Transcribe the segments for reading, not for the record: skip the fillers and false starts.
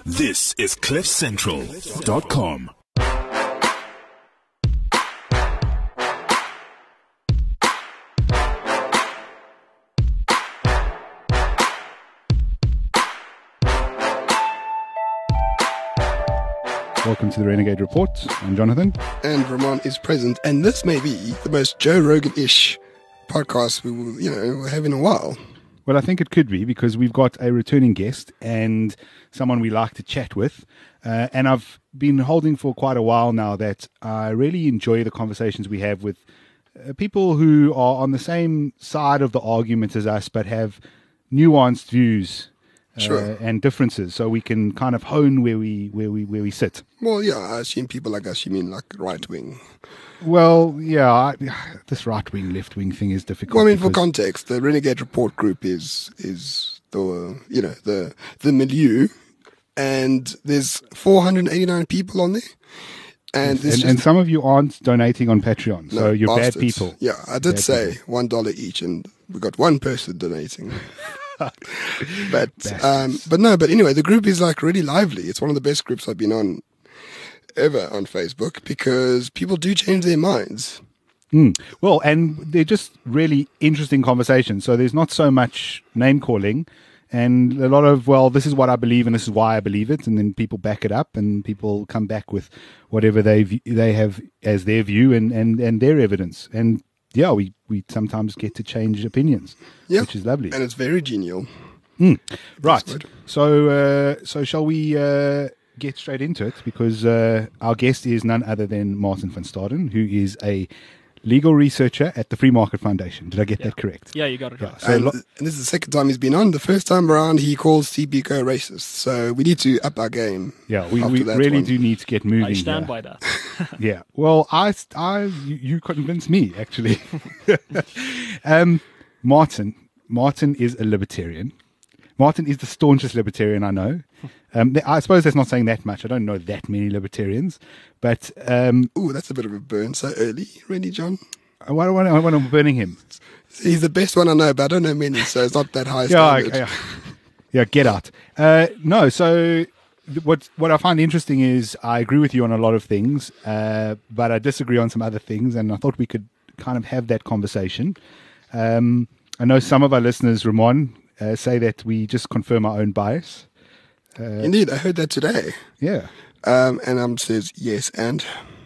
This is CliffCentral.com. Welcome to the Renegade Report. I'm Jonathan. And Ramon is present. And this may be the most Joe Rogan-ish podcast we'll have in a while. Well, I think it could be because we've got a returning guest and someone we like to chat with. And I've been holding for quite a while now that I really enjoy the conversations we have with people who are on the same side of the argument as us, but have nuanced views. Sure. And differences, so we can kind of hone where we sit. Well, yeah, I assume people like us, you mean like right wing. Well, yeah, this right wing, left wing thing is difficult. Well, I mean, for context, the Renegade Report group is the milieu, and there's 489 people on there. And some of you aren't donating on Patreon, so you're bastards. Bad people. Yeah, I did say $1 each, and we got one person donating. But anyway, the group is like really lively. It's one of the best groups I've been on ever on Facebook because people do change their minds. Well, and they're just really interesting conversations. So there's not so much name calling and a lot of, well, this is what I believe and this is why I believe it. And then people back it up and people come back with whatever they have as their view and their evidence. And yeah, we sometimes get to change opinions, which is lovely. And it's very genial. Right. So shall we get straight into it? Because our guest is none other than Martin van Staden, who is a legal researcher at the Free Market Foundation. Did I get that correct? Yeah, you got it right. Yeah, and this is the second time he's been on. The first time around, he calls CBCO racist. So we need to up our game. Yeah, we really do need to get moving. I stand by that. Yeah. Well, you convinced me, actually. Martin is a libertarian. Martin is the staunchest libertarian I know. I suppose that's not saying that much. I don't know that many libertarians, but that's a bit of a burn so early, really, John. Why am burning him? He's the best one I know, but I don't know many, so it's not that high standard. Yeah, get out. No, so what I find interesting is I agree with you on a lot of things, but I disagree on some other things, and I thought we could kind of have that conversation. I know some of our listeners, Ramon, say that we just confirm our own bias. Indeed, I heard that today. Yeah. And says, yes, and?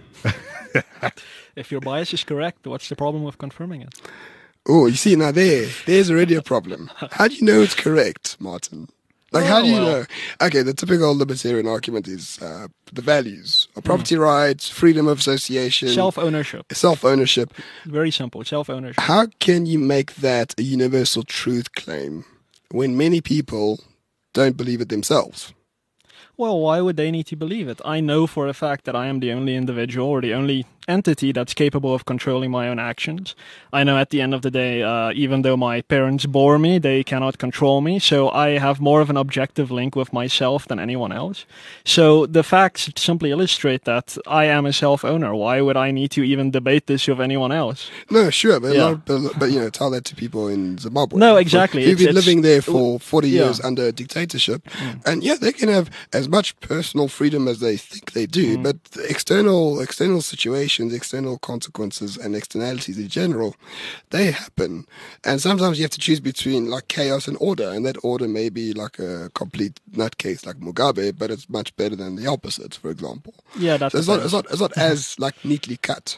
If your bias is correct, what's the problem with confirming it? Oh, you see, now there's already a problem. How do you know it's correct, Martin? How do you know? Okay, the typical libertarian argument is the values of property rights, freedom of association. Self-ownership. Self-ownership. Very simple, self-ownership. How can you make that a universal truth claim when many people don't believe it themselves? Well, why would they need to believe it? I know for a fact that I am the only individual or the only entity that's capable of controlling my own actions. I know at the end of the day, even though my parents bore me, they cannot control me. So I have more of an objective link with myself than anyone else. So the facts simply illustrate that I am a self-owner. Why would I need to even debate this with anyone else? No, sure, but tell that to people in Zimbabwe. No, exactly. Who've been living there for 40 years under a dictatorship. And they can have as much personal freedom as they think they do, but the external situations, external consequences and externalities in general, they happen. And sometimes you have to choose between like chaos and order, and that order may be like a complete nutcase like Mugabe, but it's much better than the opposite, for example. Yeah, that's so it's not as like neatly cut.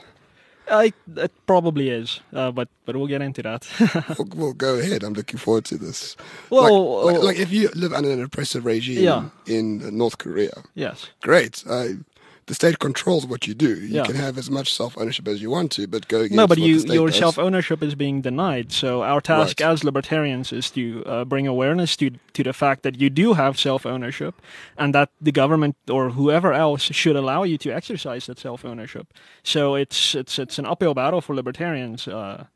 It probably is, but we'll get into that. We'll go ahead. I'm looking forward to this. Well, like if you live under an oppressive regime in North Korea, yes, great. The state controls what you do. You can have as much self-ownership as you want to, but go against but what the state your does. Self-ownership is being denied. So our task as libertarians is to bring awareness to the fact that you do have self-ownership and that the government or whoever else should allow you to exercise that self-ownership. So it's an uphill battle for libertarians.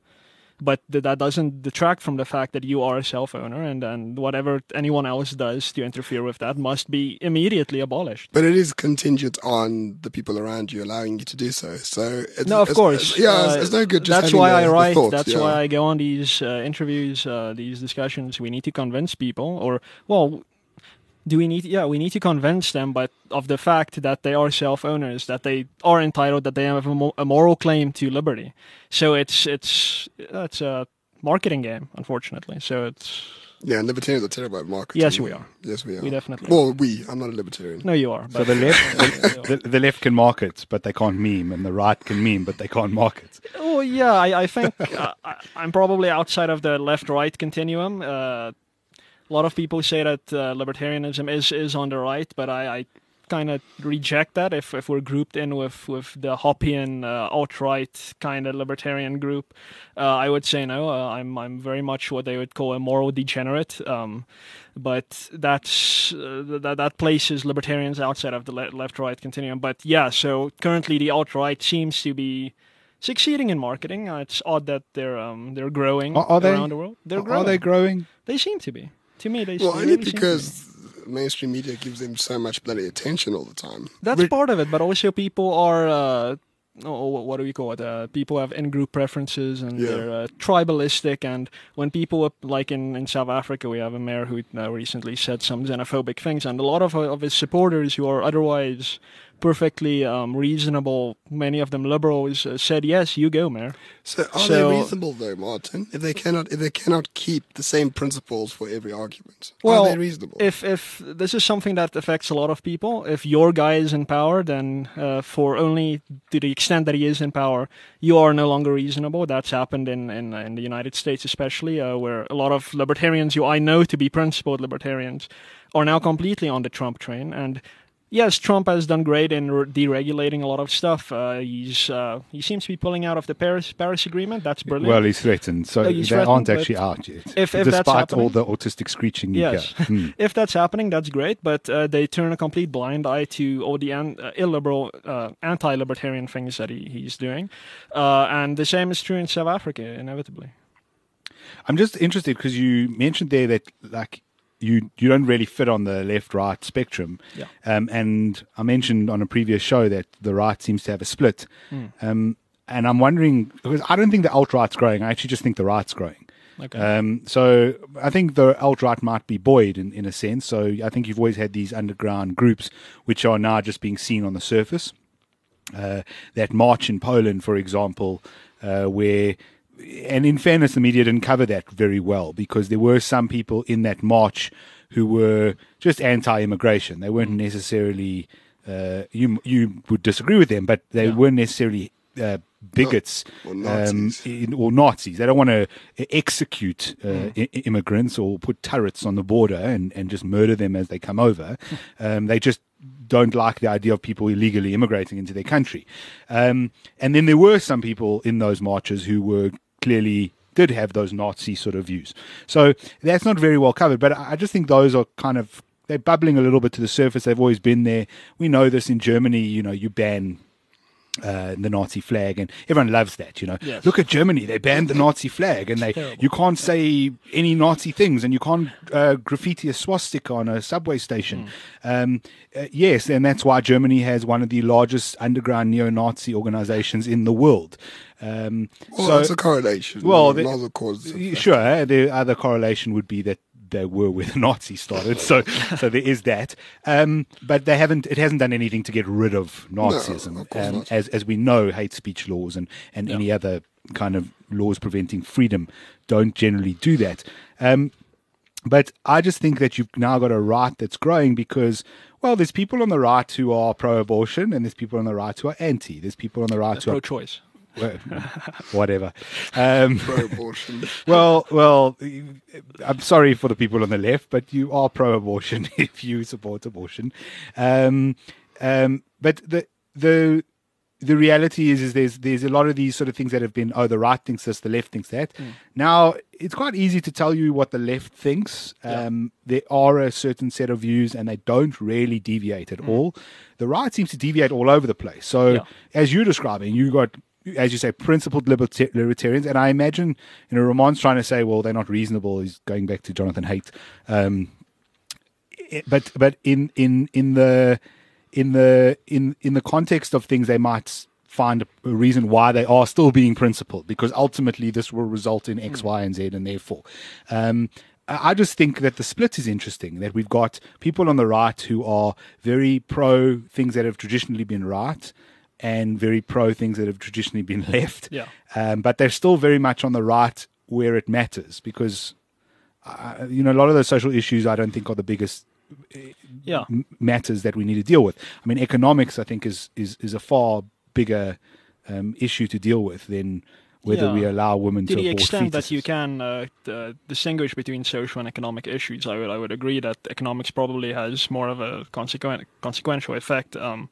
But that doesn't detract from the fact that you are a self-owner, and whatever anyone else does to interfere with that must be immediately abolished. But it is contingent on the people around you allowing you to do so. So of course. It's no good just that's having why I write. the thought, that's why I go on these interviews, these discussions. We need to convince people, Do we need? Yeah, we need to convince them, but of the fact that they are self-owners, that they are entitled, that they have a moral claim to liberty. So it's a marketing game, unfortunately. So it's. Yeah, and libertarians are terrible at marketing. Yes, we are. Yes, we are. We definitely. Well, I'm not a libertarian. No, you are. So the left, the left can market, but they can't meme, and the right can meme, but they can't market. Oh yeah, I think I'm probably outside of the left-right continuum. A lot of people say that libertarianism is on the right, but I kind of reject that. If we're grouped in with the Hoppian alt-right kind of libertarian group, I would say no. I'm very much what they would call a moral degenerate. But that places libertarians outside of the left-right continuum. But yeah, so currently the alt-right seems to be succeeding in marketing. It's odd that they're growing around the world. They're growing. Are they growing? They seem to be. To me, they Well, really only seem because mainstream media gives them so much bloody attention all the time. that's part of it, but also people are what do we call it? People have in-group preferences, and they're tribalistic. And when people, like in South Africa, we have a mayor who recently said some xenophobic things, and a lot of his supporters who are otherwise perfectly reasonable, many of them liberals, said, "Yes, you go, mayor." So are they reasonable though, Martin? If they cannot keep the same principles for every argument, well, are they reasonable? If this is something that affects a lot of people, if your guy is in power, then for only to the extent that he is in power, you are no longer reasonable. That's happened in the United States, especially, where a lot of libertarians who I know to be principled libertarians are now completely on the Trump train. And yes, Trump has done great in deregulating a lot of stuff. He seems to be pulling out of the Paris Agreement. That's brilliant. Well, he's threatened, so they aren't actually out yet. If despite all the autistic screeching you hear. If that's happening, that's great. But they turn a complete blind eye to all the illiberal, anti-libertarian things that he's doing. And the same is true in South Africa, inevitably. I'm just interested because you mentioned there that you don't really fit on the left-right spectrum. Yeah. And I mentioned on a previous show that the right seems to have a split. And I'm wondering, because I don't think the alt-right's growing. I actually just think the right's growing. Okay. So I think the alt-right might be buoyed in a sense. So I think you've always had these underground groups which are now just being seen on the surface. That march in Poland, for example, where... And in fairness, the media didn't cover that very well because there were some people in that march who were just anti-immigration. They weren't necessarily, you would disagree with them, but they weren't necessarily bigots or Nazis. Or Nazis. They don't want to execute immigrants or put turrets on the border and just murder them as they come over. They just don't like the idea of people illegally immigrating into their country. And then there were some people in those marches who were clearly did have those Nazi sort of views. So that's not very well covered, but I just think those are kind of, they're bubbling a little bit to the surface. They've always been there. We know this in Germany, you ban the Nazi flag, and everyone loves that. Yes. Look at Germany; they banned the Nazi flag, and you can't say any Nazi things, and you can't graffiti a swastika on a subway station. Yes, and that's why Germany has one of the largest underground neo-Nazi organizations in the world. So it's a correlation. Well, not a cause. Sure. The other correlation would be that they were where the Nazis started, so there is that. But they haven't. It hasn't done anything to get rid of Nazism, no, of course not. as we know, hate speech laws and any other kind of laws preventing freedom don't generally do that. But I just think that you've now got a right that's growing because, well, there's people on the right who are pro-abortion and there's people on the right who are anti. There's people on the right who are pro-choice. Whatever. Pro-abortion. Well, I'm sorry for the people on the left, but you are pro-abortion if you support abortion. But the reality is there's a lot of these sort of things that have been, the right thinks this, the left thinks that. Now, it's quite easy to tell you what the left thinks. There are a certain set of views, and they don't really deviate at all. The right seems to deviate all over the place. So, as you're describing, you got, as you say, principled libertarians, and I imagine, Ramon's trying to say, well, they're not reasonable. He's going back to Jonathan Haidt, but in the context of things, they might find a reason why they are still being principled, because ultimately this will result in X, Y, and Z, and therefore, I just think that the split is interesting, that we've got people on the right who are very pro things that have traditionally been right and very pro things that have traditionally been left. Yeah. But they're still very much on the right where it matters because, a lot of those social issues I don't think are the biggest matters that we need to deal with. I mean, economics, I think, is a far bigger issue to deal with than whether we allow women to abort the extent fetuses. that you can distinguish between social and economic issues, I would agree that economics probably has more of a consequential effect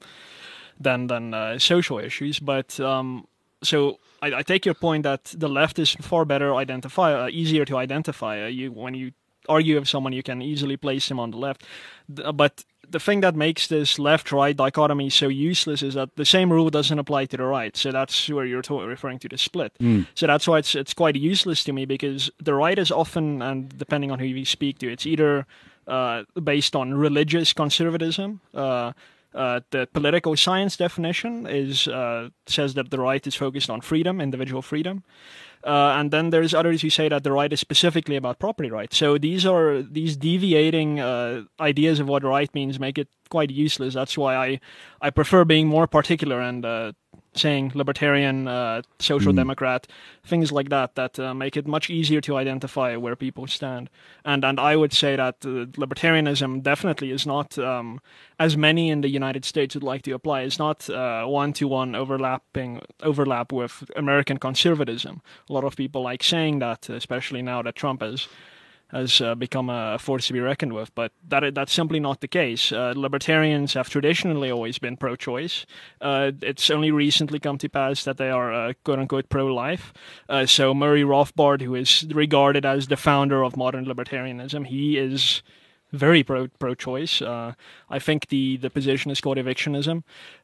than social issues. But so I take your point that the left is far better easier to identify. When you argue with someone, you can easily place him on the left. But the thing that makes this left-right dichotomy so useless is that the same rule doesn't apply to the right. So that's where you're referring to the split. So that's why it's quite useless to me, because the right is often, and depending on who you speak to, it's either based on religious conservatism. The political science definition says that the right is focused on freedom, individual freedom. And then there's others who say that the right is specifically about property rights. So these deviating ideas of what right means make it quite useless. That's why I prefer being more particular and saying libertarian, social democrat, things like that make it much easier to identify where people stand. And I would say that libertarianism definitely is not, as many in the United States would like to apply, is not one-to-one overlap with American conservatism. A lot of people like saying that, especially now that Trump has become a force to be reckoned with, but that's simply not the case. Libertarians have traditionally always been pro-choice. It's only recently come to pass that they are quote-unquote pro-life. So Murray Rothbard, who is regarded as the founder of modern libertarianism, he is very pro-choice. I think the position is called evictionism.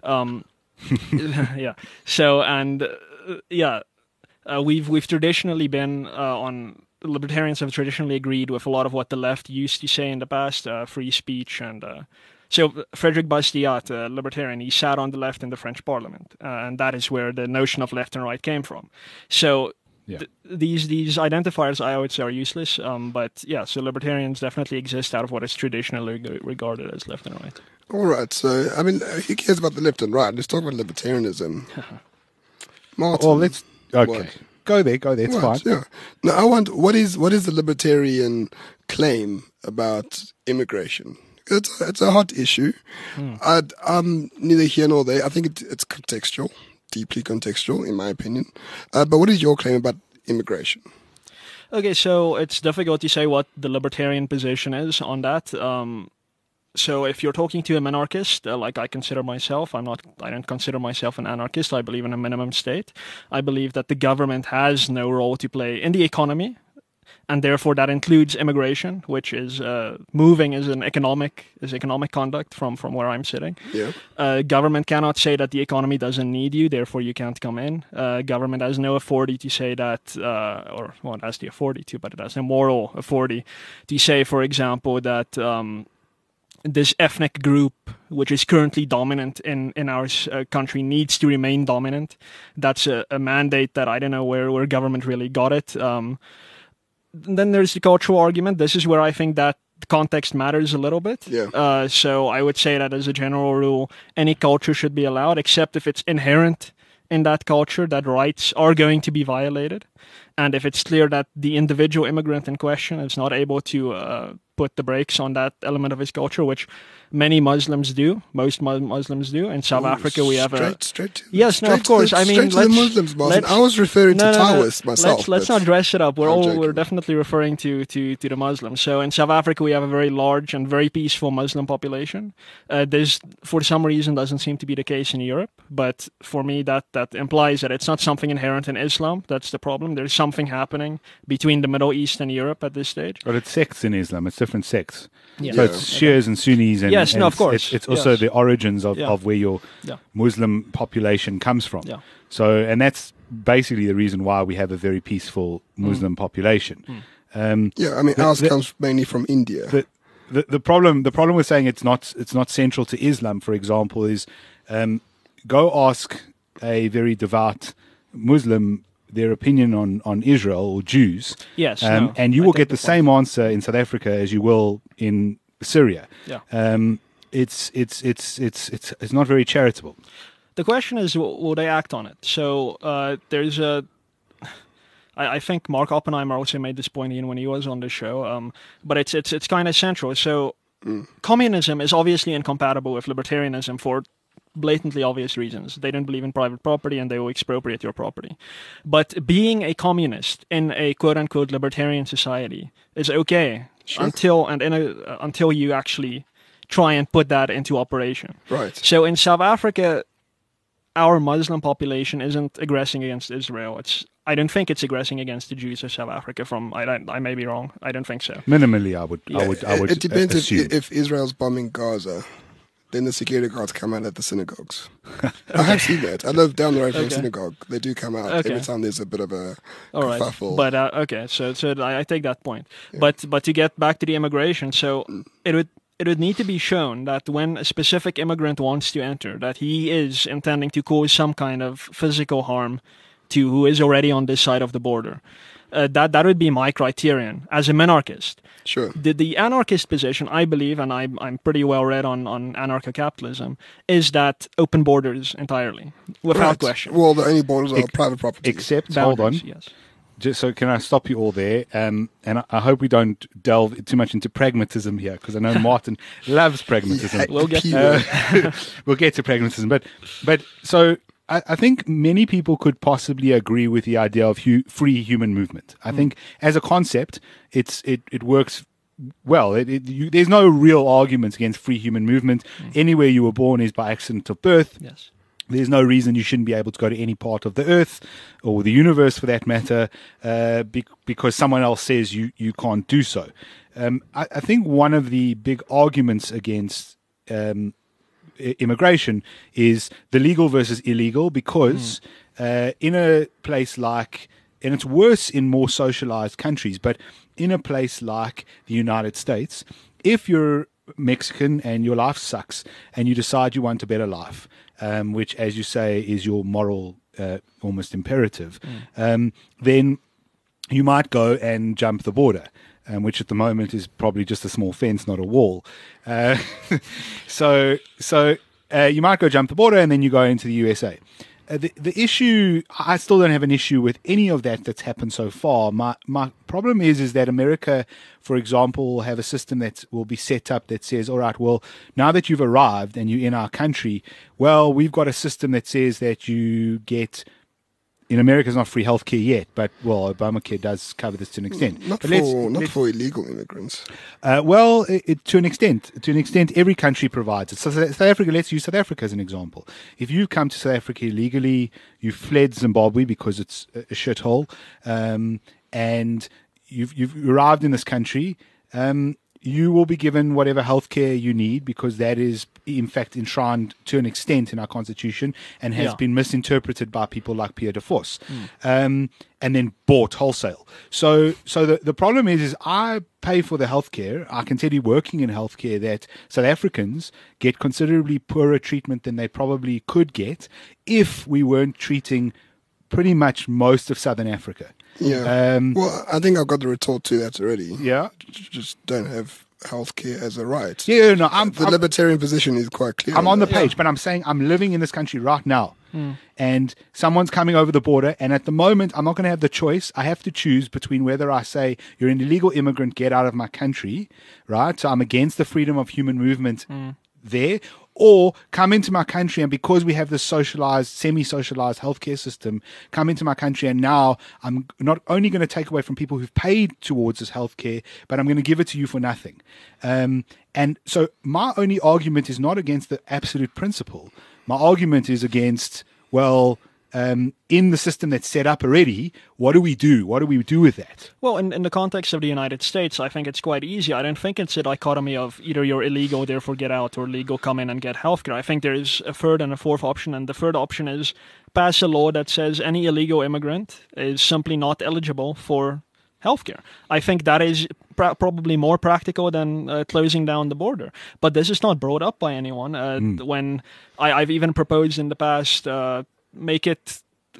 Yeah. So, and we've traditionally been on... Libertarians have traditionally agreed with a lot of what the left used to say in the past, free speech. And so Frédéric Bastiat, a libertarian, he sat on the left in the French parliament. And that is where the notion of left and right came from. So these identifiers, I would say, are useless. But yeah, so libertarians definitely exist out of what is traditionally regarded as left and right. All right. So, I mean, who cares about the left and right? Let's talk about libertarianism. Martin. Well, let's... Okay. What? Go there. It's fine. Yeah. Now, what is the libertarian claim about immigration? It's a hot issue. I'm neither here nor there. I think it's contextual, deeply contextual, in my opinion. But what is your claim about immigration? Okay, so it's difficult to say what the libertarian position is on that. So if you're talking to a monarchist, like I consider myself, I don't consider myself an anarchist. I believe in a minimum state. I believe that the government has no role to play in the economy, and therefore that includes immigration, which is moving as economic conduct from where I'm sitting. Yeah. Government cannot say that the economy doesn't need you, therefore you can't come in. Government has no authority to say that, it has the authority to, but it has no moral authority to say, for example, that this ethnic group, which is currently dominant in our country, needs to remain dominant. That's a mandate that I don't know where government really got it. Then there's the cultural argument. This is where I think that context matters a little bit. Yeah. So I would say that as a general rule, any culture should be allowed, except if it's inherent in that culture that rights are going to be violated. And if it's clear that the individual immigrant in question is not able to put the brakes on that element of his culture, which many Muslims do, most Muslims do. In South Africa, we have straight to of course. I mean, straight to the Muslims, Martin. I was referring to Taoists myself. Let's not dress it up. We're definitely referring to the Muslims. So in South Africa, we have a very large and very peaceful Muslim population. This, for some reason, doesn't seem to be the case in Europe. But for me, that implies that it's not something inherent in Islam. That's the problem. There's something happening between the Middle East and Europe at this stage. But it's sects in Islam. It's different sects. Yeah. So it's Shias and Sunnis. And, yes, no, of course. It's also the origins of where your Muslim population comes from. Yeah. So, and that's basically the reason why we have a very peaceful Muslim population. I mean, ours comes mainly from India. The problem with saying it's not central to Islam, for example, is go ask a very devout Muslim their opinion on Israel or Jews. Yes, and you I will take get the the same answer in South Africa as you will in Syria. Yeah. It's not very charitable. The question is, will they act on it? So there's a. I think Mark Oppenheimer also made this point in when he was on the show, but it's kind of central. So communism is obviously incompatible with libertarianism for blatantly obvious reasons. They don't believe in private property and they will expropriate your property. But being a communist in a quote-unquote libertarian society is okay until you actually try and put that into operation. Right. So in South Africa, our Muslim population isn't aggressing against Israel. I don't think it's aggressing against the Jews of South Africa. I may be wrong. I don't think so. Minimally, I would It depends assume. if Israel's bombing Gaza, then the security guards come out at the synagogues. I have seen that. I live down the road from a synagogue. They do come out every time there's a bit of a kerfuffle. But okay, so I take that point. Yeah. But to get back to the immigration, so it would need to be shown that when a specific immigrant wants to enter, that he is intending to cause some kind of physical harm to who is already on this side of the border. That would be my criterion as a minarchist. Sure. The anarchist position, I believe, and I'm pretty well read on anarcho-capitalism, is that open borders entirely, without question. Well, the only borders are private property. Except, Boundaries, hold on. yes. Just so can I stop you all there? And I hope we don't delve too much into pragmatism here, because I know Martin loves pragmatism. We'll get we'll get to pragmatism, but so I think many people could possibly agree with the idea of free human movement. I think as a concept, it works well. There's no real arguments against free human movement. Anywhere you were born is by accident of birth. Yes. There's no reason you shouldn't be able to go to any part of the earth or the universe for that matter, because someone else says you can't do so. I think one of the big arguments against immigration is the legal versus illegal, because in a place like, and it's worse in more socialized countries, but in a place like the United States, if you're Mexican and your life sucks and you decide you want a better life, which, as you say, is your moral almost imperative, then you might go and jump the border, which at the moment is probably just a small fence, not a wall. So you might go jump the border and then you go into the USA. The issue, I still don't have an issue with any of that's happened so far. My problem is that America, for example, have a system that will be set up that says, all right, well, now that you've arrived and you're in our country, well, we've got a system that says that you get, in America, it's not free healthcare yet, but, well, Obamacare does cover this to an extent. Not for illegal immigrants. Well, to an extent, every country provides it. So South Africa, let's use South Africa as an example. If you come to South Africa illegally, you fled Zimbabwe because it's a shithole, and you've arrived in this country, you will be given whatever healthcare you need, because that is, in fact, enshrined to an extent in our constitution and has been misinterpreted by people like Pierre de Vos, and then bought wholesale. So the problem is I pay for the healthcare. I can tell you, working in healthcare, that South Africans get considerably poorer treatment than they probably could get if we weren't treating pretty much most of Southern Africa. Yeah. Well, I think I've got the retort to that already. Yeah. Just don't have healthcare as a right. Yeah, no, the libertarian position is quite clear. I'm on the page, but I'm saying I'm living in this country right now, and someone's coming over the border, and at the moment, I'm not going to have the choice. I have to choose between whether I say, you're an illegal immigrant, get out of my country, right? So I'm against the freedom of human movement there, or come into my country, and because we have this socialized, semi-socialized healthcare system, come into my country, and now I'm not only going to take away from people who've paid towards this healthcare, but I'm going to give it to you for nothing. And so my only argument is not against the absolute principle. My argument is against, well, in the system that's set up already, what do we do? What do we do with that? Well, in the context of the United States, I think it's quite easy. I don't think it's a dichotomy of either you're illegal, therefore get out, or legal, come in and get healthcare. I think there is a third and a fourth option, and the third option is pass a law that says any illegal immigrant is simply not eligible for healthcare. I think that is probably more practical than closing down the border. But this is not brought up by anyone. When I've even proposed in the past, make it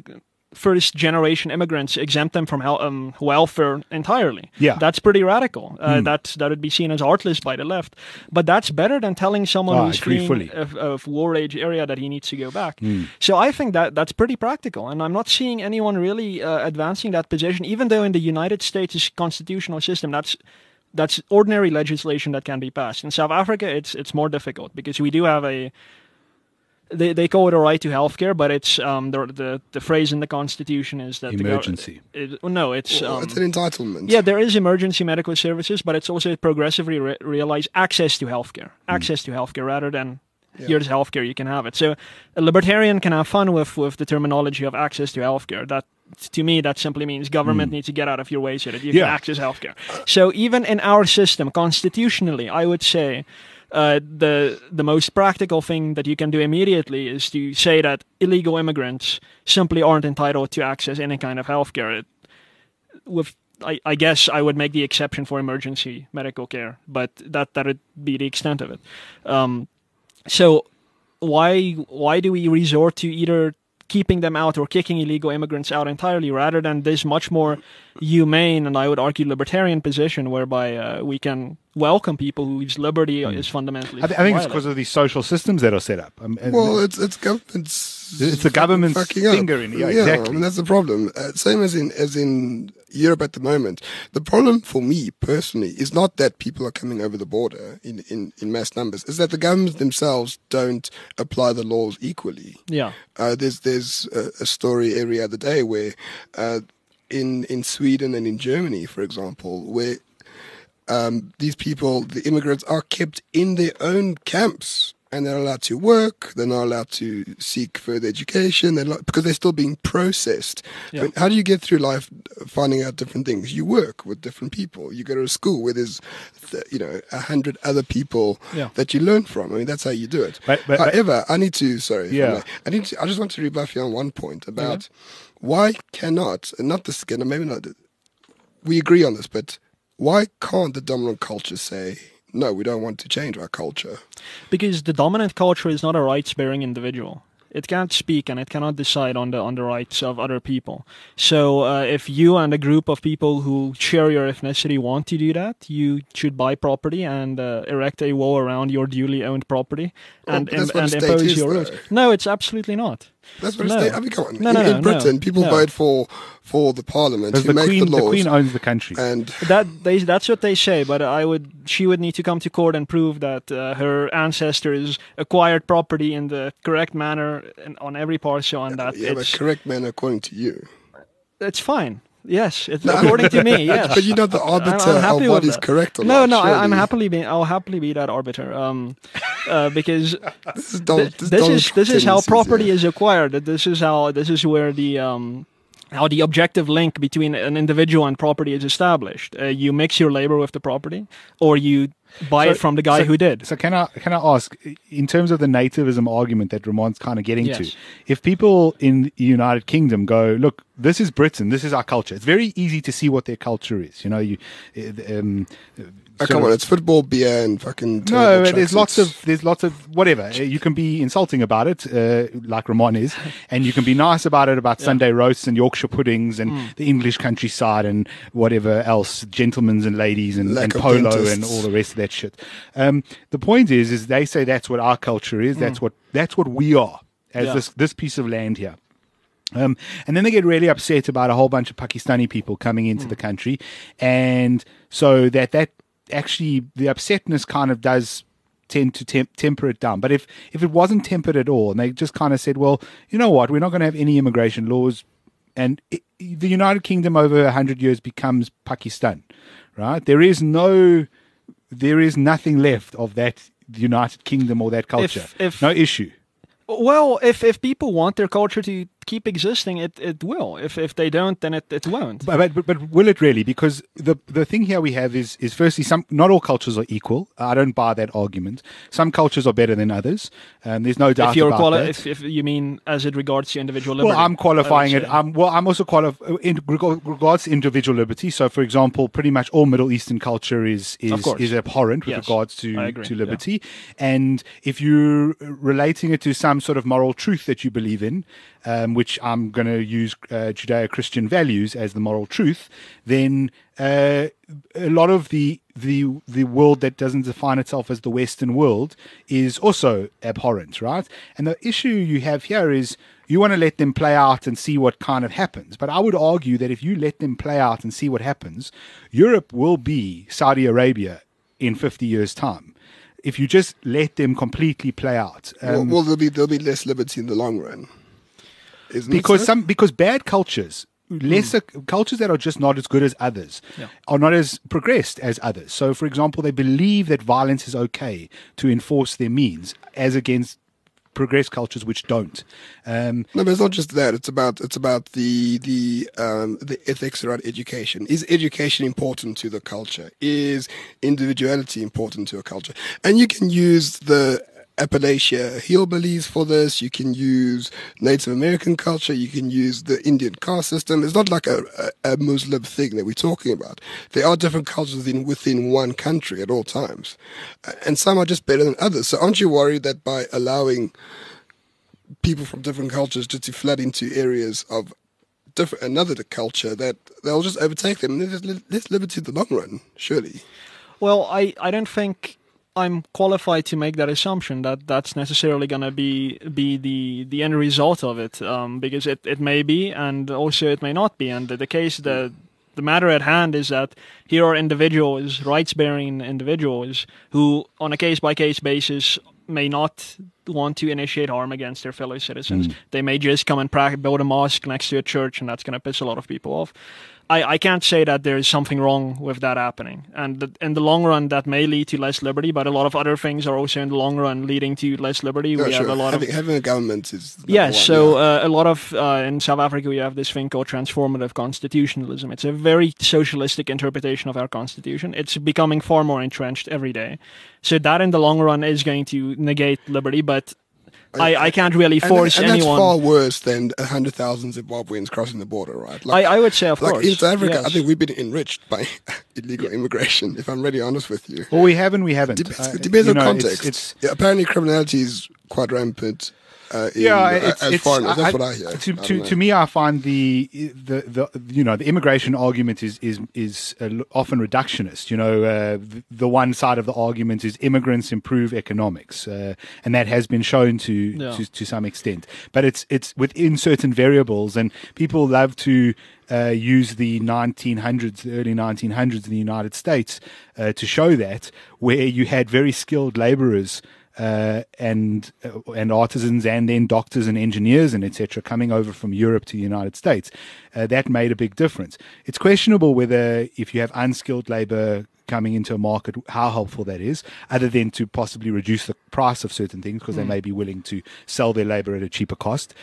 first-generation immigrants, exempt them from welfare entirely. Yeah. That's pretty radical. That would be seen as heartless by the left. But that's better than telling someone who's fleeing a war-age area that he needs to go back. So I think that's pretty practical, and I'm not seeing anyone really advancing that position, even though in the United States' constitutional system, that's ordinary legislation that can be passed. In South Africa, it's more difficult because we do have They call it a right to healthcare, but it's the phrase in the Constitution is that emergency. It's an entitlement. Yeah, there is emergency medical services, but it's also progressively realize access to healthcare, rather than here's healthcare, you can have it. So a libertarian can have fun with the terminology of access to healthcare. That, to me, that simply means government needs to get out of your way so that you can access healthcare. So even in our system, constitutionally, I would say. The most practical thing that you can do immediately is to say that illegal immigrants simply aren't entitled to access any kind of healthcare. I guess I would make the exception for emergency medical care, but that would be the extent of it. So why do we resort to either keeping them out or kicking illegal immigrants out entirely, rather than this much more humane and I would argue libertarian position whereby we can welcome people whose liberty is fundamentally. I think it's because of these social systems that are set up. It's government's. It's the government's finger in it. Yeah, exactly. I mean, that's the problem. Same as in Europe at the moment. The problem for me personally is not that people are coming over the border in mass numbers. Is that the governments themselves don't apply the laws equally. Yeah. There's a story every other day where in Sweden and in Germany, for example, where these people, the immigrants, are kept in their own camps and they're allowed to work. They're not allowed to seek further education because they're still being processed. Yeah. I mean, how do you get through life finding out different things? You work with different people. You go to a school where there's 100 other people that you learn from. I mean, that's how you do it. However, I just want to rebuff you on one point about why cannot, and not this again, maybe not, we agree on this, but why can't the dominant culture say, no, we don't want to change our culture? Because the dominant culture is not a rights-bearing individual. It can't speak and it cannot decide on the rights of other people. So if you and a group of people who share your ethnicity want to do that, you should buy property and erect a wall around your duly owned property and impose your rules. No, it's absolutely not. That's what a state. I mean, come on. In Britain, people vote for the parliament who make the laws. The Queen owns the country, and that's what they say. But she would need to come to court and prove that her ancestors acquired property in the correct manner on every parcel, and that it's correct manner according to you. It's fine. Yes, according to me. Yes, but you're not the arbiter of what is correct or not. No, I'll happily be that arbiter. Because this is how property is acquired. This is where the objective link between an individual and property is established. You mix your labor with the property, or you buy it from the guy who did. So can I ask, in terms of the nativism argument that Ramon's kind of getting to, if people in the United Kingdom go, look, this is Britain, this is our culture. It's very easy to see what their culture is. Come on, it's football, beer, and fucking. No, there's lots of whatever. You can be insulting about it, like Ramon is, and you can be nice about it, about Sunday roasts and Yorkshire puddings and the English countryside and whatever else, gentlemen's and ladies and polo dentists. And all the rest of that shit. The point is they say that's what our culture is. That's what we are as this piece of land here. And then they get really upset about a whole bunch of Pakistani people coming into the country, and so that actually the upsetness kind of does tend to temper it down. But if it wasn't tempered at all, and they just kind of said, well, you know what, we're not going to have any immigration laws, and the United Kingdom over 100 years becomes Pakistan, right? There is nothing left of that United Kingdom or that culture. No issue. Well, if people want their culture to keep existing, it will. If they don't, then it won't. But will it really? Because the thing here we have is firstly, not all cultures are equal. I don't buy that argument. Some cultures are better than others. There's no doubt about that. If you mean as it regards to individual liberty. Well, I'm qualifying it. I'm also qualifying in regards to individual liberty. So, for example, pretty much all Middle Eastern culture is abhorrent with regards to liberty. Yeah. And if you're relating it to some sort of moral truth that you believe in, which I'm going to use Judeo-Christian values as the moral truth, then a lot of the world that doesn't define itself as the Western world is also abhorrent, right? And the issue you have here is you want to let them play out and see what kind of happens. But I would argue that if you let them play out and see what happens, Europe will be Saudi Arabia in 50 years' time. If you just let them completely play out. Well, there'll be less liberty in the long run. Because bad cultures, lesser cultures that are just not as good as others, are not as progressed as others. So, for example, they believe that violence is okay to enforce their means, as against progressed cultures which don't. No, but it's not just that. It's about the ethics around education. Is education important to the culture? Is individuality important to a culture? And you can use the Appalachia hillbillies for this. You can use Native American culture. You can use the Indian caste system. It's not like a Muslim thing that we're talking about. There are different cultures within one country at all times. And some are just better than others. So aren't you worried that by allowing people from different cultures just to flood into areas of another culture, that they'll just overtake them? There's less liberty in the long run, surely. Well, I don't think I'm qualified to make that assumption that that's necessarily going to be the end result of it, because it may be, and also it may not be. And the matter at hand is that here are individuals, rights-bearing individuals, who on a case-by-case basis may not want to initiate harm against their fellow citizens. They may just come and build a mosque next to a church, and that's going to piss a lot of people off. I can't say that there is something wrong with that happening. And in the long run, that may lead to less liberty, but a lot of other things are also in the long run leading to less liberty. We have a lot of having a government is a lot of in South Africa we have this thing called transformative constitutionalism. It's a very socialistic interpretation of our constitution. It's becoming far more entrenched every day. So that in the long run is going to negate liberty, but I can't really force anyone. And that's far worse than 100,000 Zimbabweans crossing the border, right? I would say, of course. In South Africa, yes. I think we've been enriched by illegal immigration, if I'm really honest with you. Well, we haven't. Depends on context. Apparently, criminality is quite rampant. As foreigners. That's what I hear. To me, I find the immigration argument is often reductionist. The one side of the argument is immigrants improve economics, and that has been shown to some extent. But it's within certain variables, and people love to use the early 1900s in the United States to show that, where you had very skilled laborers and artisans, and then doctors and engineers and etc. coming over from Europe to the United States. That made a big difference. It's questionable whether, if you have unskilled labor coming into a market, how helpful that is, other than to possibly reduce the price of certain things, because they may be willing to sell their labor at a cheaper cost.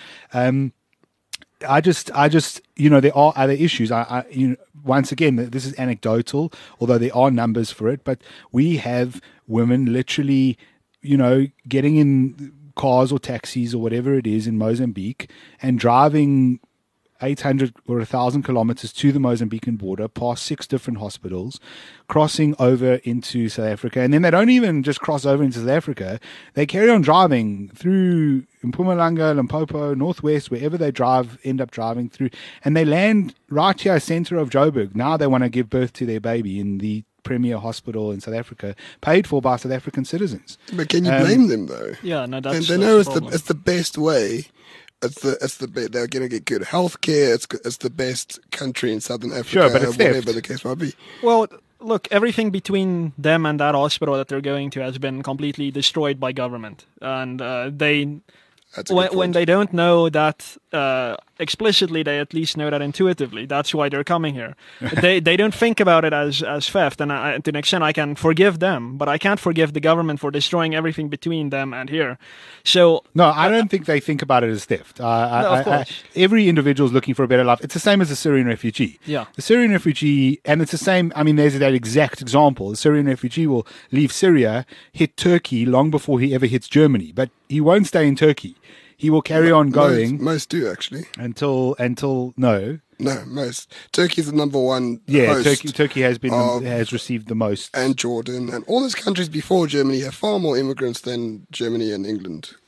I just, there are other issues. Once again, this is anecdotal, although there are numbers for it, but we have women literally getting in cars or taxis or whatever it is in Mozambique and driving 800 or 1,000 kilometers to the Mozambican border, past 6 different hospitals, crossing over into South Africa. And then they don't even just cross over into South Africa. They carry on driving through Mpumalanga, Limpopo, Northwest, wherever they end up driving through. And they land right here, center of Joburg. Now they want to give birth to their baby in the premier hospital in South Africa, paid for by South African citizens. But can you blame them, though? Yeah, no, that's. And they know it's the best way. They're going to get good health care. It's the best country in Southern Africa. Sure, but it's whatever the case might be. Well, look, everything between them and that hospital that they're going to has been completely destroyed by government, and when they don't know that explicitly, they at least know that intuitively. That's why they're coming here. They don't think about it as theft, and to an extent I can forgive them, but I can't forgive the government for destroying everything between them and here. So no, I don't think they think about it as theft. Of course. Every individual is looking for a better life. It's the same as the Syrian refugee. Yeah. The Syrian refugee, and it's the same. I mean, there's that exact example. The Syrian refugee will leave Syria, hit Turkey long before he ever hits Germany, but he won't stay in Turkey. He will carry on going. Most do, actually. Until no. No, most. Turkey's the number one. Yeah, host Turkey has received the most. And Jordan and all those countries before Germany have far more immigrants than Germany and England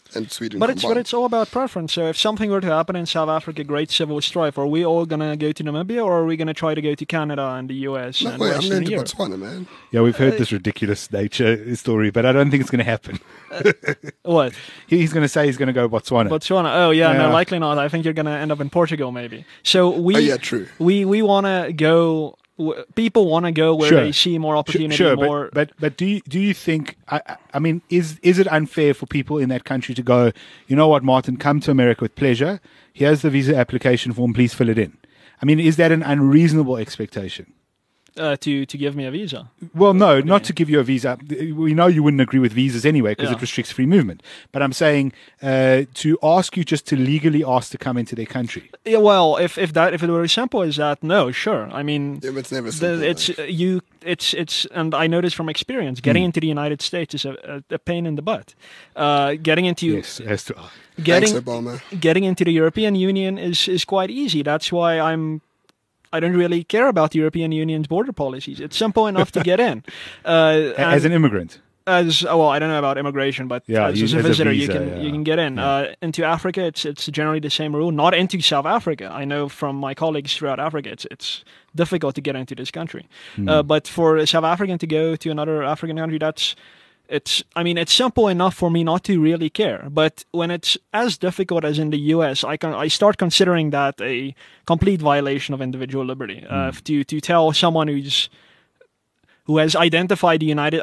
and Sweden. But combined. it's all about preference. So if something were to happen in South Africa, great civil strife, are we all gonna go to Namibia, or are we gonna try to go to Canada and the US No and way, I'm Western going to Europe? Botswana, man. Yeah, we've heard this ridiculous nature story, but I don't think it's going to happen. What? He's going to say he's going to go Botswana. Botswana? Oh yeah, Yeah. no, likely not. I think you're gonna end up in Portugal, maybe. So we, Oh, yeah, true. We want to go. People want to go where Sure. they see more opportunity, Sure, more. but do you think? I mean, is it unfair for people in that country to go? You know what, Martin? Come to America with pleasure. Here's the visa application form. Please fill it in. I mean, is that an unreasonable expectation? to give me a visa. Well, no, not to give you a visa. We know you wouldn't agree with visas anyway because Yeah. it restricts free movement. But I'm saying to ask you just to legally ask to come into their country. Yeah, well, if it were as simple as that, no, sure. I mean, Yeah, but it's never simple. it's and I noticed from experience, getting into the United States is a pain in the butt. Getting into Yes, as to getting Thanks, Obama. getting into the European Union is quite easy. That's why I don't really care about the European Union's border policies. It's simple enough to get in. as an immigrant. Well, I don't know about immigration, but Yeah, as as a a visitor, visa, you can get in. Into Africa, it's generally the same rule. Not into South Africa. I know from my colleagues throughout Africa, it's difficult to get into this country. But for a South African to go to another African country, it's simple enough for me not to really care. But when it's as difficult as in the U.S., I start considering that a complete violation of individual liberty. To tell someone who has identified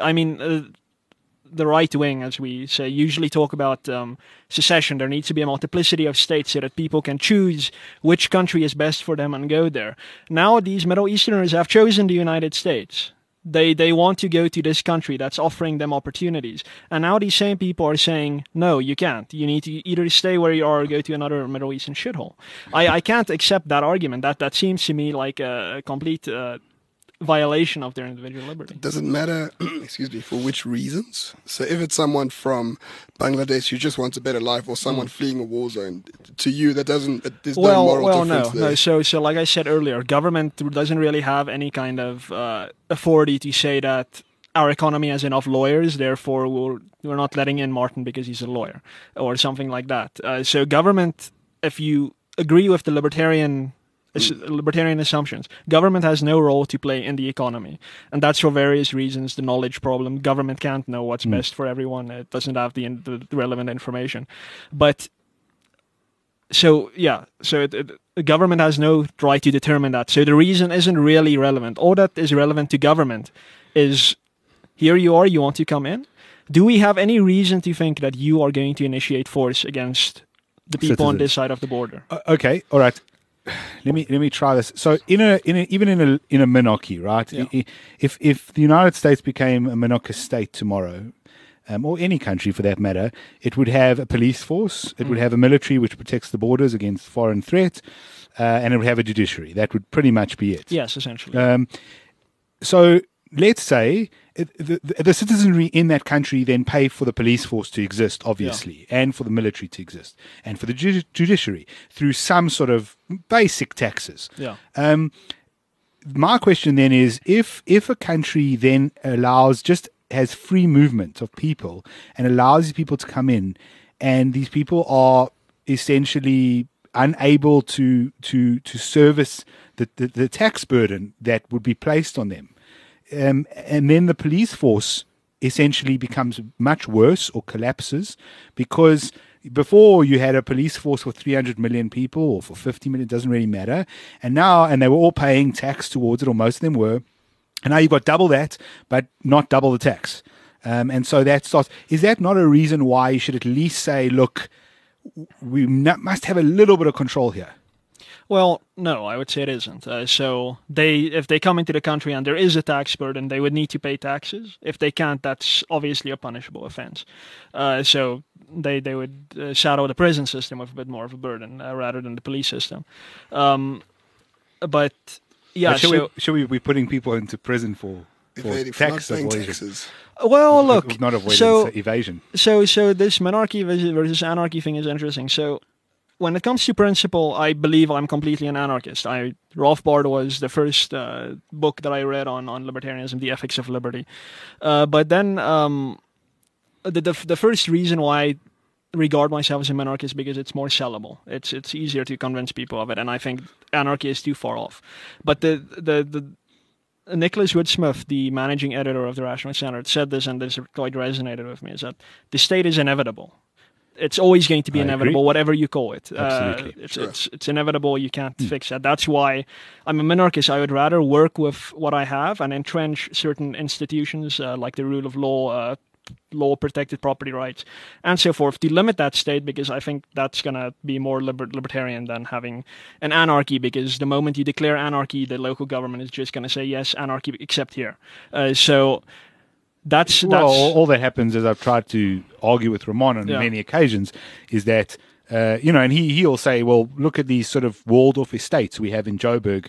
the right wing, as we say, usually talk about secession. There needs to be a multiplicity of states so that people can choose which country is best for them and go there. Now these Middle Easterners have chosen the United States. They want to go to this country that's offering them opportunities. And now these same people are saying, no, you can't. You need to either stay where you are or go to another Middle Eastern shithole. I can't accept that argument. That seems to me like a complete violation of their individual liberty. Does it matter, excuse me, for which reasons? So if it's someone from Bangladesh who just wants a better life or someone fleeing a war zone, to you that doesn't, there's no moral difference there. So like I said earlier, government doesn't really have any kind of authority to say that our economy has enough lawyers, therefore we're not letting in Martin because he's a lawyer or something like that. So government, if you agree with the libertarian assumptions, government has no role to play in the economy, and that's for various reasons. The knowledge problem, government can't know what's best for everyone. It doesn't have the relevant information. But the government has no right to determine that. So the reason isn't really relevant. All that is relevant to government is, here you are, you want to come in. Do we have any reason to think that you are going to initiate force against the people on this side of the border? Okay, all right. Let me try this. So even in a monarchy, right? Yeah. If the United States became a monarchist state tomorrow, or any country for that matter, it would have a police force, it would have a military which protects the borders against foreign threats, and it would have a judiciary. That would pretty much be it. Yes, essentially. So let's say the citizenry in that country then pay for the police force to exist, obviously, and for the military to exist, and for the judiciary through some sort of basic taxes. Yeah. My question then is, if a country then has free movement of people and allows these people to come in, and these people are essentially unable to service the tax burden that would be placed on them. And then the police force essentially becomes much worse or collapses, because before you had a police force for 300 million people or for 50 million, it doesn't really matter. And they were all paying tax towards it, or most of them were. And now you've got double that, but not double the tax. And so that starts. Is that not a reason why you should at least say, look, we must have a little bit of control here? Well, no, I would say it isn't. So if they come into the country and there is a tax burden, they would need to pay taxes. If they can't, that's obviously a punishable offense. So they would saddle the prison system with a bit more of a burden rather than the police system. But yeah, should we be putting people into prison for tax avoidance? Taxes. Well, look, not avoidance, evasion. So this monarchy versus anarchy thing is interesting. So when it comes to principle, I believe I'm completely an anarchist. Rothbard was the first book that I read on libertarianism, The Ethics of Liberty. But then the first reason why regard myself as a monarchist because it's more sellable. It's easier to convince people of it, and I think anarchy is too far off. But the Nicholas Woodsmith, the managing editor of the Rational Standard, said this, and this quite resonated with me, is that the state is inevitable. It's always going to be inevitable, whatever you call it. Absolutely. It's inevitable. You can't fix that. That's why I'm a monarchist. I would rather work with what I have and entrench certain institutions like the rule of law, law-protected property rights, and so forth, to limit that state, because I think that's going to be more libertarian than having an anarchy, because the moment you declare anarchy, the local government is just going to say, yes, anarchy, except here. So that's all that happens, as I've tried to argue with Ramon on many occasions, is that and he'll say, well, look at these sort of walled off estates we have in Joburg,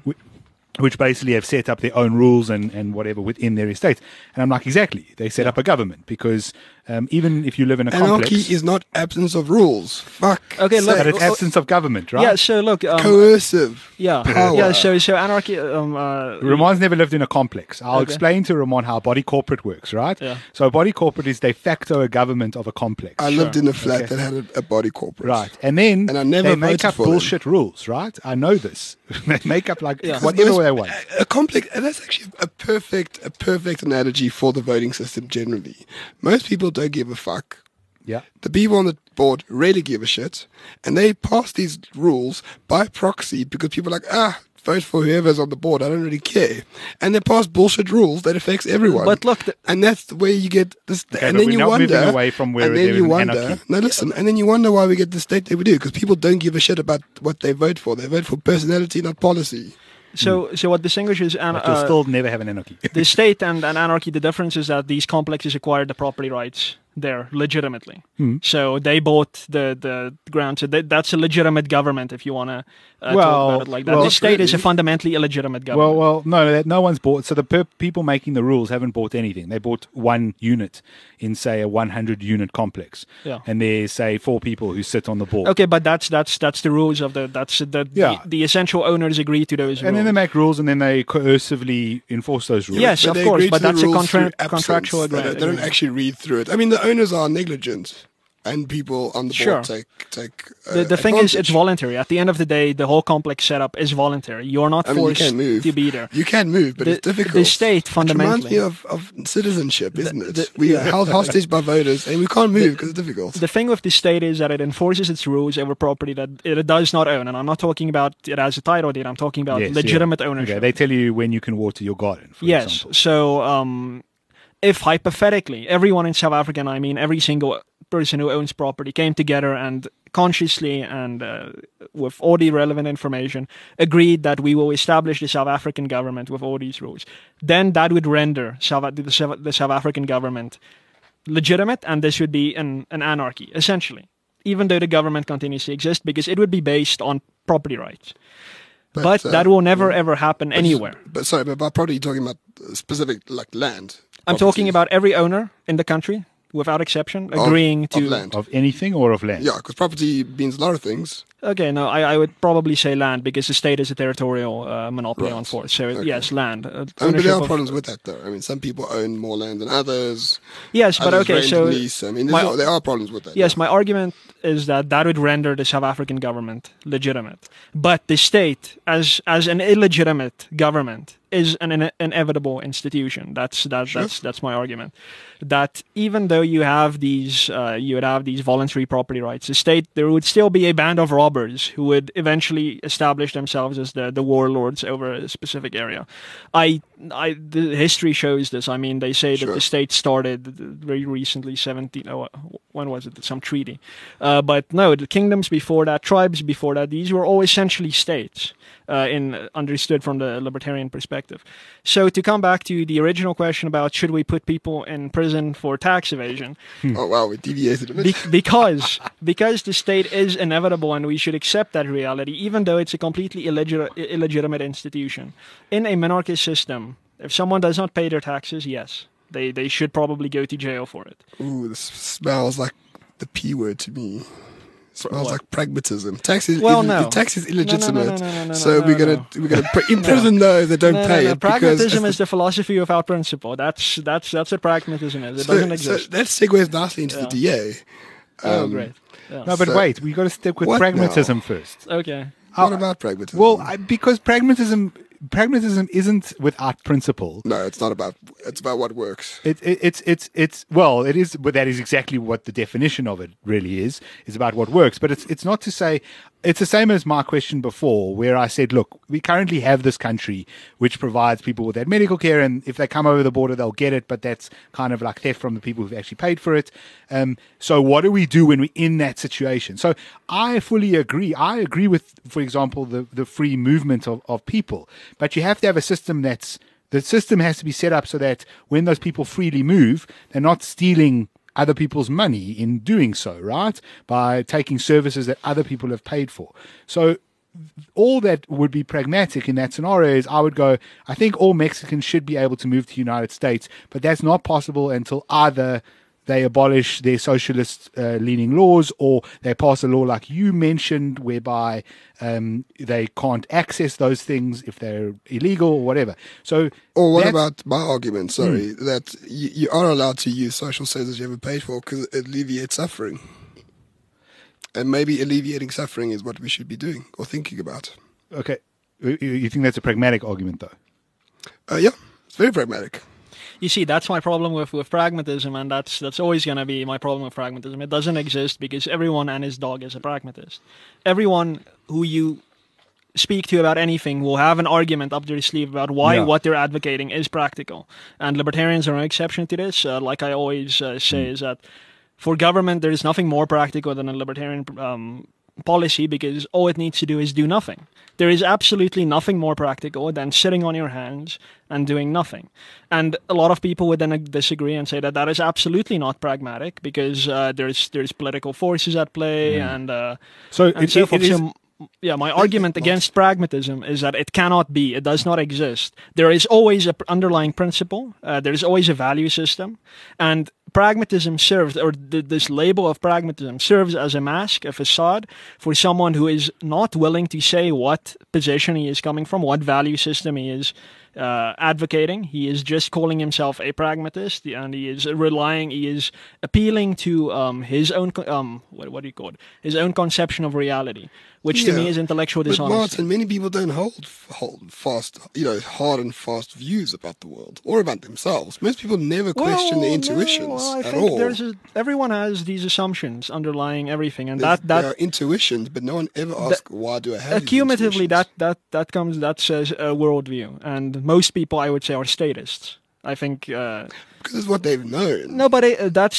which basically have set up their own rules and whatever within their estates. And I'm like, exactly, they set up a government, because even if you live in a complex... Anarchy is not absence of rules. Fuck. Okay, look, but it's absence of government, right? Yeah, so look... coercive power. Yeah, so anarchy... Ramon's never lived in a complex. I'll explain to Ramon how body corporate works, right? Yeah. So a body corporate is de facto a government of a complex. I lived in a flat that had a body corporate. Right. And then I never they make up voted for bullshit rules, right? I know this. They make up whatever they want. A complex, and that's actually a perfect analogy for the voting system generally. Most people don't give a fuck. Yeah. The people on the board really give a shit, and they pass these rules by proxy because people are like, vote for whoever's on the board. I don't really care. And they pass bullshit rules that affects everyone. But look, and that's the way you get this. Okay, and but then we're you not wonder. moving away from where and then there you is wonder. anarchy. No, listen. And then you wonder why we get the state that we do, because people don't give a shit about what they vote for. They vote for personality, not policy. So what distinguishes But you'll still never have an anarchy. the state and anarchy, the difference is that these complexes acquired the property rights there legitimately. So they bought the ground. So that's a legitimate government, if you want to talk about it like that. The state is a fundamentally illegitimate government. Well, no one's bought. So the people making the rules haven't bought anything. They bought one unit in, say, a 100-unit complex. Yeah. And there's, say, 4 people who sit on the board. Okay, but that's the rules of the essential owners agree to those rules. And then they make rules, and then they coercively enforce those rules. Yes, But of they course, agree but to the that's a rules through contractual absence. agreement. They don't actually read through it. I mean, the owners are negligent, and people on the board take the thing is, it's advantage. voluntary. At the end of the day, the whole complex setup is voluntary. You're not forced you can't move. to be there. You can move, but it's difficult. The state It reminds fundamentally. me of citizenship, isn't it? We are held hostage by voters, and we can't move because it's difficult. The thing with the state is that it enforces its rules over property that it does not own. And I'm not talking about it as a title deed. I'm talking about legitimate ownership. Okay, they tell you when you can water your garden, for Yes. example. So if hypothetically everyone in South Africa, and I mean every single person who owns property, came together and consciously and with all the relevant information agreed that we will establish the South African government with all these rules, then that would render the South African government legitimate, and this would be an anarchy, essentially, even though the government continues to exist, because it would be based on property rights. But that will never, ever happen anywhere. But by property, you're talking about specific, like, land. I'm talking about every owner in the country, without exception, agreeing to... Of land. Of anything or of land? Yeah, because property means a lot of things. Okay, no, I would probably say land, because the state is a territorial monopoly on force. So, yes, land. But there are problems with that, though. I mean, some people own more land than others. Yes, but others okay, rent so... and lease. I mean, there are problems with that. Yes, my argument is that would render the South African government legitimate. But the state, as an illegitimate government, is an inevitable institution. That's my argument. That even though you have these voluntary property rights, the state, there would still be a band of robbers who would eventually establish themselves as the warlords over a specific area. The history shows this. I mean, they say that the state started very recently, when was it? Some treaty. But no, the kingdoms before that, tribes before that, these were all essentially states. Understood from the libertarian perspective. So to come back to the original question about should we put people in prison for tax evasion? Oh wow, we deviated a bit. Because the state is inevitable, and we should accept that reality, even though it's a completely illegitimate institution. In a monarchist system, if someone does not pay their taxes, yes, they should probably go to jail for it. Ooh, this smells like the P word to me. Smells like pragmatism. Tax is illegitimate. So we're gonna imprison those that don't pay it. Pragmatism is the philosophy without principle. That's what pragmatism is. It doesn't exist. So that segues nicely into the DA. Great. Yeah. No, but So- wait, we got to stick with What pragmatism now? first. Okay. What about pragmatism? Well, because pragmatism isn't without principle. no, it's not about. It's about what works. It's well, it is, but that is exactly what the definition of it really is about what works. But it's not to say it's the same as my question before, where I said, look, we currently have this country which provides people with that medical care, and if they come over the border, they'll get it, but that's kind of like theft from the people who've actually paid for it. So what do we do when we're in that situation? So I fully agree. I agree with, for example, the free movement of people, but you have to have a system the system has to be set up so that when those people freely move, they're not stealing other people's money in doing so, right? By taking services that other people have paid for. So all that would be pragmatic in that scenario is I would go, I think all Mexicans should be able to move to the United States, but that's not possible until either they abolish their socialist leaning laws, or they pass a law like you mentioned, whereby they can't access those things if they're illegal or whatever. So, Or what that's- about my argument? Sorry, that you are allowed to use social services you haven't paid for because it alleviates suffering, and maybe alleviating suffering is what we should be doing or thinking about. Okay, you think that's a pragmatic argument, though? Yeah, it's very pragmatic. You see, that's my problem with pragmatism, and that's always going to be my problem with pragmatism. It doesn't exist because everyone and his dog is a pragmatist. Everyone who you speak to about anything will have an argument up their sleeve about why what they're advocating is practical. And libertarians are no exception to this. Like I always say, is that for government, there is nothing more practical than a libertarian policy, because all it needs to do is do nothing. There is absolutely nothing more practical than sitting on your hands and doing nothing. And a lot of people would then disagree and say that that is absolutely not pragmatic, because there's political forces at play and So and it, so it, forth. it is, So, yeah, my argument against pragmatism is that it cannot be. It does not exist. There is always an underlying principle. There is always a value system, and pragmatism serves, or this label of pragmatism serves as a mask, a facade for someone who is not willing to say what position he is coming from, what value system he is advocating. He is just calling himself a pragmatist, and he is appealing to his own what do you call it? His own conception of reality, which to me Yeah. is intellectual But dishonesty. Martin, many people don't hold fast, hard and fast views about the world or about themselves. Most people never question their intuitions I at think all. everyone has these assumptions underlying everything, and There that are intuitions, but no one ever asks, why do I have these cumulatively intuitions? that says a worldview, and most people, I would say, are statists. I think Because it's what they've known. no, but that's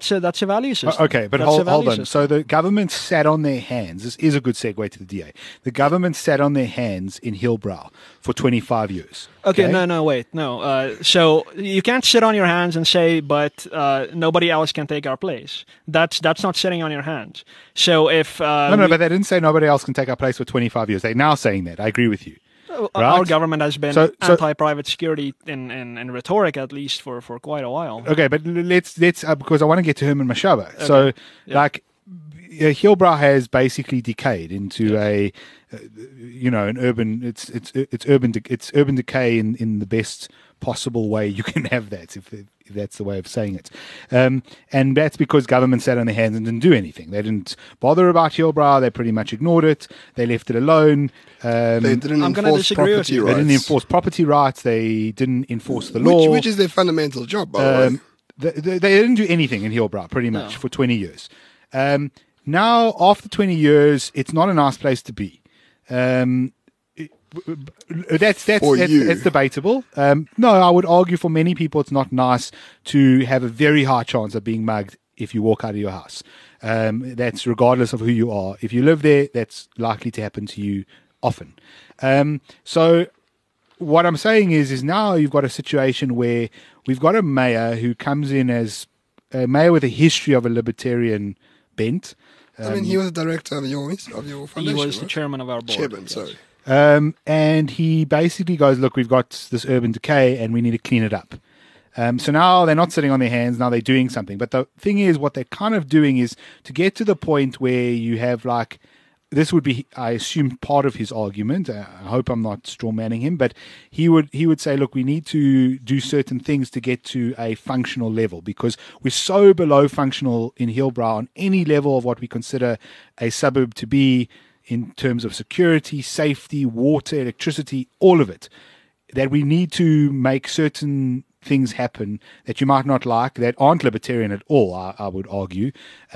a value system. okay, but That's a hold value on. system. So the government sat on their hands. This is a good segue to the DA. The government sat on their hands in Hillbrow for 25 years. Okay, wait, no. So you can't sit on your hands and say, but nobody else can take our place. That's not sitting on your hands. So if No, but they didn't say nobody else can take our place for 25 years. They're now saying that. I agree with you. our right? government has been So- anti-private security in rhetoric, at least for quite a while. Okay, but let's because I want to get to Herman Mashaba. So, like, Hillbrow has basically decayed into an urban. It's urban decay in the best possible way you can have that, if that's the way of saying it. And that's because government sat on their hands and didn't do anything. They didn't bother about Hillbrow. They pretty much ignored it. They left it alone. They didn't I'm gonna enforce disagree with property you. They rights. didn't enforce property rights. They didn't enforce the law. Which is their fundamental job, by the way. They didn't do anything in Hillbrow pretty much for 20 years. Now, after 20 years, it's not a nice place to be. That's debatable. No, I would argue for many people it's not nice to have a very high chance of being mugged if you walk out of your house. That's regardless of who you are. If you live there, that's likely to happen to you often. So what I'm saying is now you've got a situation where we've got a mayor who comes in as a mayor with a history of a libertarian bent. I mean, he was the director of your foundation. He was the right? chairman of our board. Chairman, yes. sorry. And he basically goes, look, we've got this urban decay and we need to clean it up. So now they're not sitting on their hands, now they're doing something. But the thing is, what they're kind of doing is to get to the point where you have like this would be, I assume, part of his argument. I hope I'm not straw manning him, but he would say, look, we need to do certain things to get to a functional level, because we're so below functional in Hillbrow on any level of what we consider a suburb to be in terms of security, safety, water, electricity, all of it, that we need to make certain things happen that you might not like, that aren't libertarian at all, I would argue.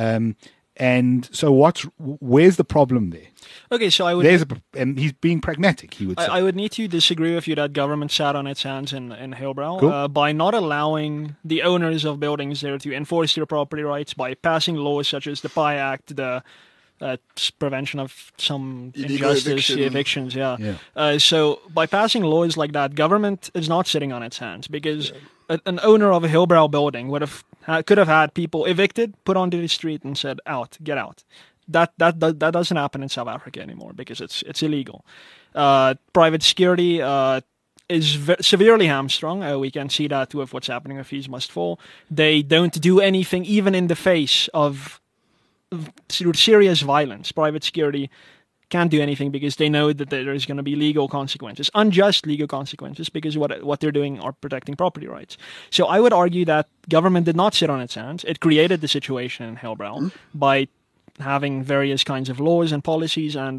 And so where's the problem there? Okay, so I would... and he's being pragmatic, he would say. I would need to disagree with you that government sat on its hands in Hillbrow Cool. by not allowing the owners of buildings there to enforce their property rights by passing laws such as the PI Act, the prevention of some Illegal injustice, evictions, so by passing laws like that, government is not sitting on its hands, because an owner of a Hillbrow building could have had people evicted, put onto the street, and said, get out. That doesn't happen in South Africa anymore, because it's illegal. Private security is severely hamstrung. We can see that with what's happening with Fees Must Fall. They don't do anything, even in the face of serious violence. Private security can't do anything because they know that there is going to be legal consequences, unjust legal consequences, because what they're doing are protecting property rights. So I would argue that government did not sit on its hands. It created the situation in Hillbrow by having various kinds of laws and policies, and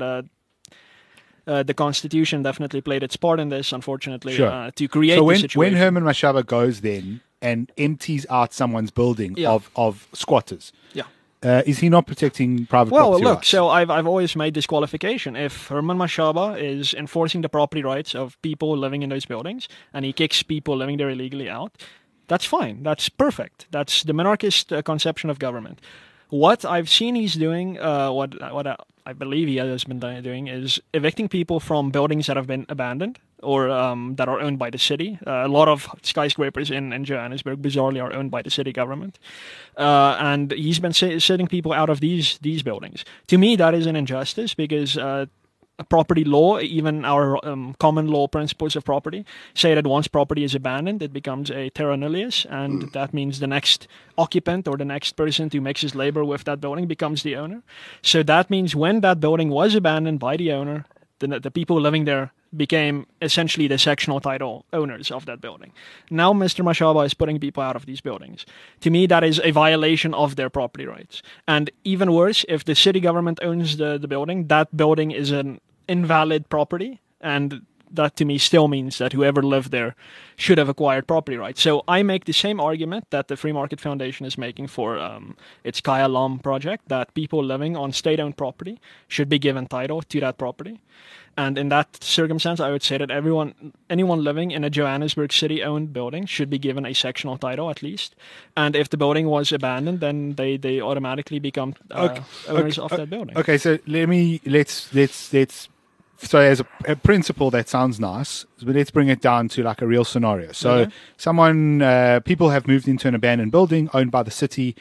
the Constitution definitely played its part in this, unfortunately, to create the situation. When Herman Mashaba goes then and empties out someone's building of squatters, is he not protecting private property rights? Well, look, so I've always made this qualification. If Herman Mashaba is enforcing the property rights of people living in those buildings, and he kicks people living there illegally out, that's fine. That's perfect. That's the monarchist conception of government. What I've seen he's doing, what I believe he has been doing, is evicting people from buildings that have been abandoned or that are owned by the city. A lot of skyscrapers in Johannesburg, bizarrely, are owned by the city government. And he's been sitting people out of these buildings. To me, that is an injustice, because property law, even our common law principles of property, say that once property is abandoned, it becomes a terra nullius, and that means the next occupant or the next person to mix his labor with that building becomes the owner. So that means when that building was abandoned by the owner, the people living there became essentially the sectional title owners of that building. Now Mr. Mashaba is putting people out of these buildings. To me, that is a violation of their property rights. And even worse, if the city government owns the building, that building is an invalid property, and that to me still means that whoever lived there should have acquired property rights. So I make the same argument that the Free Market Foundation is making for its Kaya Lam project, that people living on state-owned property should be given title to that property. And in that circumstance, I would say that anyone living in a Johannesburg city-owned building should be given a sectional title at least. And if the building was abandoned, then they automatically become owners of that building. Okay, so let's. So as a principle that sounds nice, but let's bring it down to like a real scenario. So people have moved into an abandoned building owned by the city,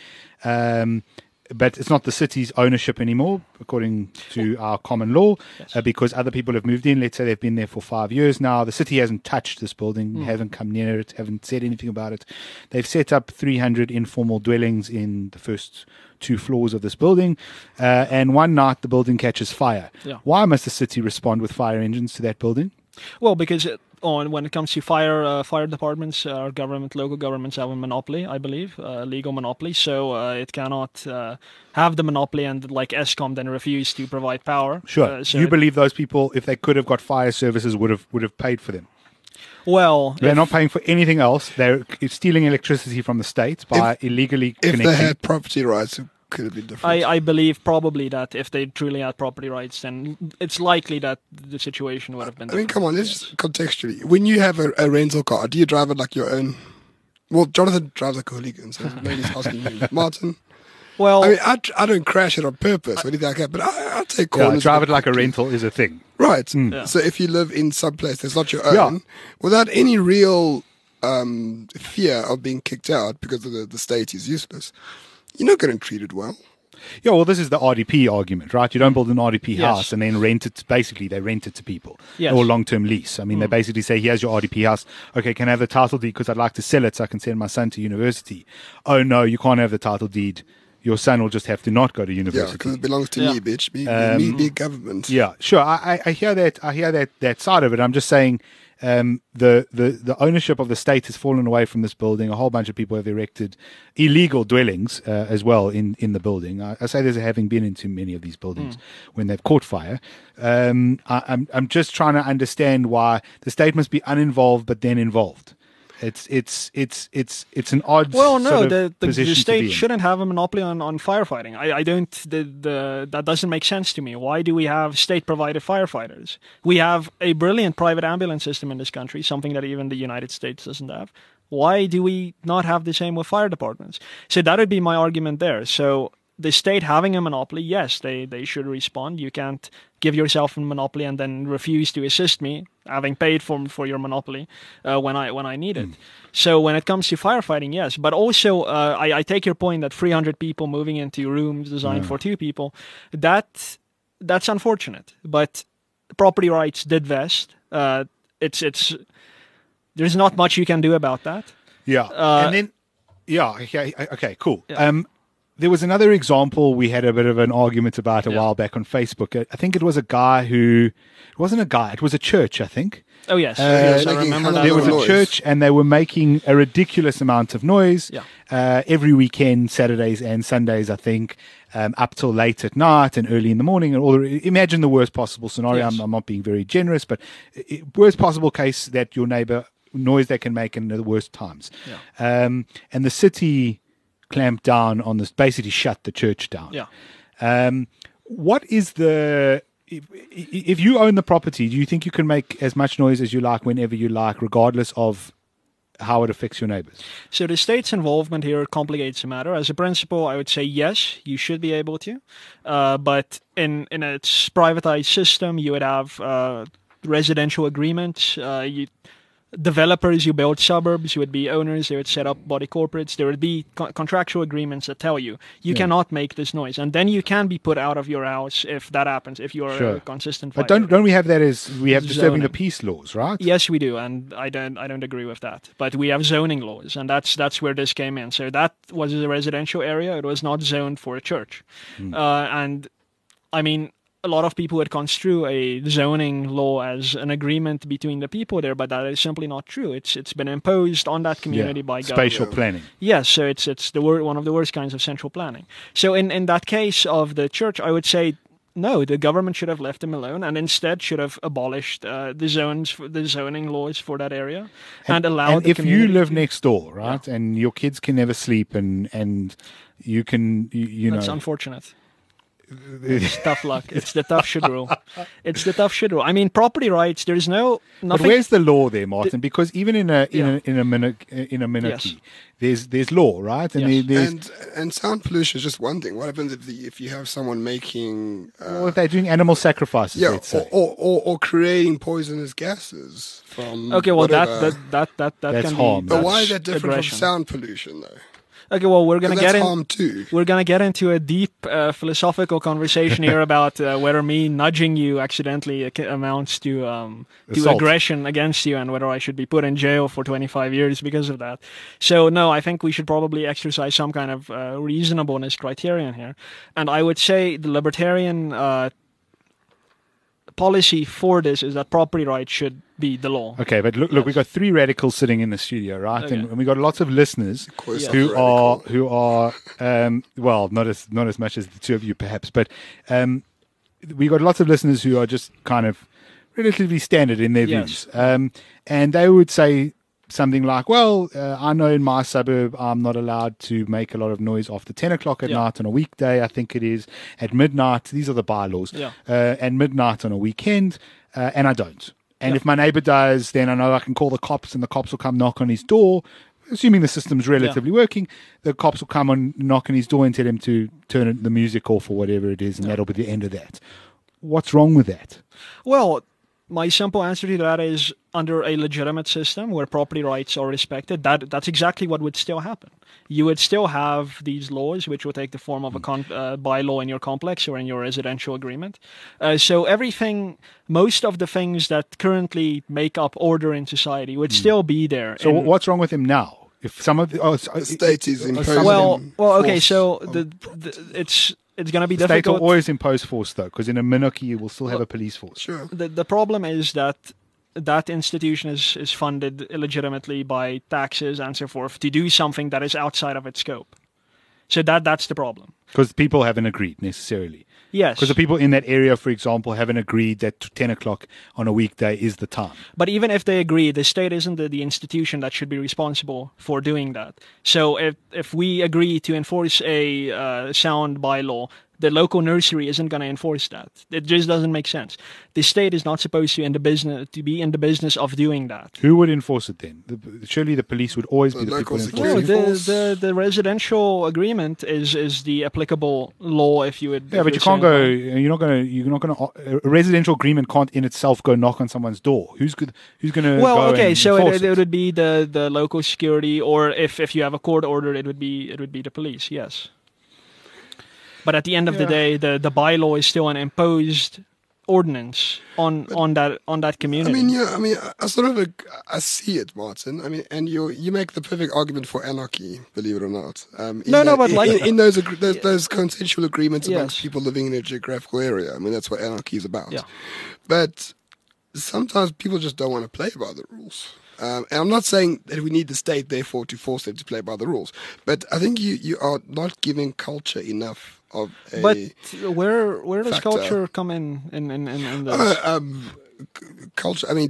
but it's not the city's ownership anymore, according to our common law, because other people have moved in. Let's say they've been there for 5 years now. The city hasn't touched this building, haven't come near it, haven't said anything about it. They've set up 300 informal dwellings in the first 2 floors of this building, and one night the building catches fire. Why must the city respond with fire engines to that building? Well, because when it comes to fire departments, our local governments have a monopoly, I believe, legal monopoly. So it cannot have the monopoly and like Eskom then refuse to provide power. Sure. So you believe those people, if they could have got fire services, would have paid for them? Well, they're not paying for anything else. They're stealing electricity from the state by illegally connecting. If they had property rights, it could have been different. I believe probably that if they truly had property rights, then it's likely that the situation would have been different. I mean, come on, let's just contextually. When you have a rental car, do you drive it like your own? Well, Jonathan drives like a hooligan, so maybe he's asking me. Martin? Well, I mean, I don't crash it on purpose or anything like that, but I take corners. Drive it like a rental is a thing. Right. So if you live in some place that's not your own, without any real fear of being kicked out because the state is useless, you're not going to treat it well. Yeah, well, this is the RDP argument, right? You don't build an RDP house and then rent it. Basically, they rent it to people or long-term lease. I mean, they basically say, here's your RDP house. Okay, can I have the title deed because I'd like to sell it so I can send my son to university? Oh, no, you can't have the title deed. your son will just have to not go to Yeah, university. because it belongs to Yeah. me, bitch. Me, big government. Yeah, sure. I hear that. I hear that side of it. I'm just saying, the ownership of the state has fallen away from this building. A whole bunch of people have erected illegal dwellings as well in the building. I say this having been into many of these buildings when they've caught fire. I'm just trying to understand why the state must be uninvolved but then involved. It's an odd Well, no, sort of the position to state be in. shouldn't have a monopoly on firefighting. I don't. That doesn't make sense to me. Why do we have state-provided firefighters? We have a brilliant private ambulance system in this country, something that even the United States doesn't have. Why do we not have the same with fire departments? So that would be my argument there. So the state having a monopoly, yes, they should respond. You can't give yourself a monopoly and then refuse to assist me, having paid for your monopoly when I need it. So when it comes to firefighting, yes. But also, I take your point that 300 people moving into rooms designed for 2 people, that's unfortunate. But property rights did vest. It's there's not much you can do about that. Yeah, and then okay, cool. Yeah. There was another example we had a bit of an argument about a while back on Facebook. I think it was a guy who, it wasn't a guy, it was a church, I think. Oh, yes. Yes, I making remember hell that. of There was a noise. church and they were making a ridiculous amount of noise every weekend, Saturdays and Sundays, I think, up till late at night and early in the morning. And imagine the worst possible scenario. Yes. I'm not being very generous, but worst possible case that your neighbor, noise they can make in the worst times. Yeah. And the city clamped down on this, basically shut the church down. Yeah. What is if you own the property, do you think you can make as much noise as you like whenever you like, regardless of how it affects your neighbors? So the state's involvement here complicates the matter. As a principle, I would say yes, you should be able to. But in a privatized system, you would have residential agreements. Developers who build suburbs, you would be owners, they would set up body corporates, there would be contractual agreements that tell you cannot make this noise. And then you can be put out of your house if that happens, if you're a consistent fighter. But don't we have that as, we have disturbing the Zoning. peace laws, right? Yes, we do, and I don't agree with that. But we have zoning laws, and that's where this came in. So that was a residential area; it was not zoned for a church. And I mean, a lot of people would construe a zoning law as an agreement between the people there, but that is simply not true. It's been imposed on that community by government. Spatial planning. Yes, so it's one of the worst kinds of central planning. So in that case of the church, I would say no, the government should have left them alone and instead should have abolished the zoning laws for that area and allowed. And the if you community live to- next door, right, and your kids can never sleep, and you can, you that's know, unfortunate. It's tough luck. It's the tough shit rule. It's the tough shit rule. I mean, property rights. There's But nothing. where's the law there, Martin? Because even in a monarchy, there's law, right? And Yes. there's And sound pollution is just one thing. What happens if you have someone making or if they're doing animal sacrifices, let's say. or creating poisonous gases from Okay, well whatever. that That's can harm. be. But why that's is that different aggression. from sound pollution though? Okay, well we're gonna 'Cause get that's in. harm too. We're going to get into a deep philosophical conversation here about whether me nudging you accidentally amounts to Assault. aggression against you and whether I should be put in jail for 25 years because of that. So, no, I think we should probably exercise some kind of reasonableness criterion here. And I would say the libertarian policy for this is that property rights should be the law. Okay, but look, we've got 3 radicals sitting in the studio, right? Okay. And we got lots of listeners course, who radical. are well, not as much as the two of you perhaps, but we got lots of listeners who are just kind of relatively standard in their Yes. views, and they would say something like, "Well, I know in my suburb I'm not allowed to make a lot of noise after 10 o'clock at Yeah. night on a weekday. I think it is at midnight. These are the bylaws. Yeah. And midnight on a weekend, and I don't." And Yeah. if my neighbor does, then I know I can call the cops and the cops will come knock on his door. Assuming the system's relatively working, the cops will come and knock on his door and tell him to turn the music off or whatever it is, and that'll be the end of that. What's wrong with that? Well, my simple answer to that is under a legitimate system where property rights are respected, that's exactly what would still happen. You would still have these laws, which would take the form of a bylaw in your complex or in your residential agreement. So most of the things that currently make up order in society would still be there. So what's wrong with him now? If some of the state is imposing. Well, okay. force So on- it's going to be the state will difficult. always impose force, though, because in a monarchy you will still have a police force. Sure. The problem is that that institution is funded illegitimately by taxes and so forth to do something that is outside of its scope. So that's the problem. Because people haven't agreed necessarily. Yes. Because the people in that area, for example, haven't agreed that 10 o'clock on a weekday is the time. But even if they agree, the state isn't the institution that should be responsible for doing that. So if we agree to enforce a sound bylaw, the local nursery isn't going to enforce that. It just doesn't make sense. The state is not supposed to be in the business of doing that. Who would enforce it then? Surely the police would always be The the people local enforcing security it. force. The residential agreement is the applicable law. If you would, Yeah, but you can't go. You're not going to. A residential agreement can't in itself go knock on someone's door. Who's going to? Well, go okay, and so enforce it would be the local security, or if you have a court order, it would be the police. Yes. But at the end of the day, the bylaw is still an imposed ordinance on that community. I sort of I see it, Martin. I mean, and you make the perfect argument for anarchy, believe it or not. In those consensual agreements amongst people living in a geographical area. I mean, that's what anarchy is about. Yeah. But sometimes people just don't want to play by the rules. And I'm not saying that we need the state, therefore, to force them to play by the rules. But I think you are not giving culture enough of a. But where does factor. culture come in this? Culture. I mean,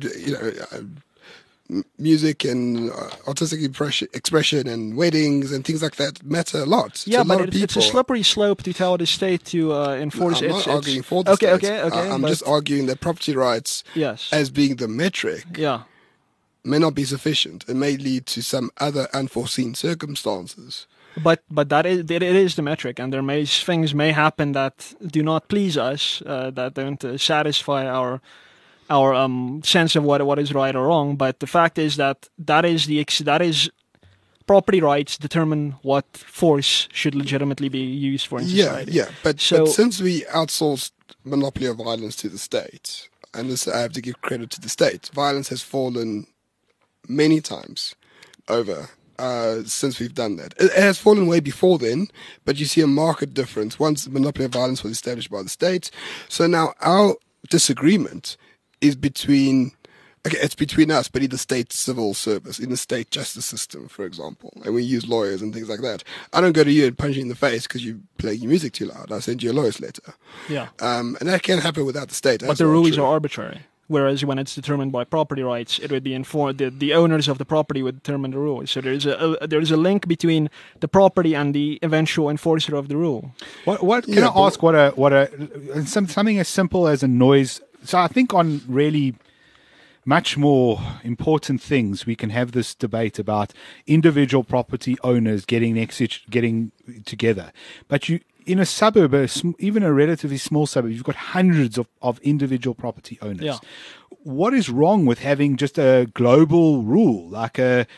music and artistic expression and weddings and things like that matter a lot. to a lot of people. It's a slippery slope to tell the state to enforce. I'm not arguing for the state. Okay. I'm just arguing that property rights, Yes. as being the metric, Yeah. may not be sufficient and may lead to some other unforeseen circumstances. But it is the metric, and things may happen that do not please us, that don't satisfy our sense of what is right or wrong. But the fact is that is property rights determine what force should legitimately be used for in society. Yeah. But since we outsourced monopoly of violence to the state, and this I have to give credit to the state, violence has fallen many times over. Since we've done that. It has fallen way before then, but you see a marked difference once the monopoly of violence was established by the state. So now our disagreement is between us, but in the state civil service, in the state justice system, for example, and we use lawyers and things like that. I don't go to you and punch you in the face because you're playing your music too loud. I send you a lawyer's letter. Yeah. And that can't happen without the state. But the rules are arbitrary. Whereas when it's determined by property rights, it would be informed. The owners of the property would determine the rules. So there is a link between the property and the eventual enforcer of the rule. What can I ask? Something as simple as a noise. So I think on really much more important things, we can have this debate about individual property owners getting together. But in a suburb, even a relatively small suburb, you've got hundreds of individual property owners. Yeah. What is wrong with having just a global rule, like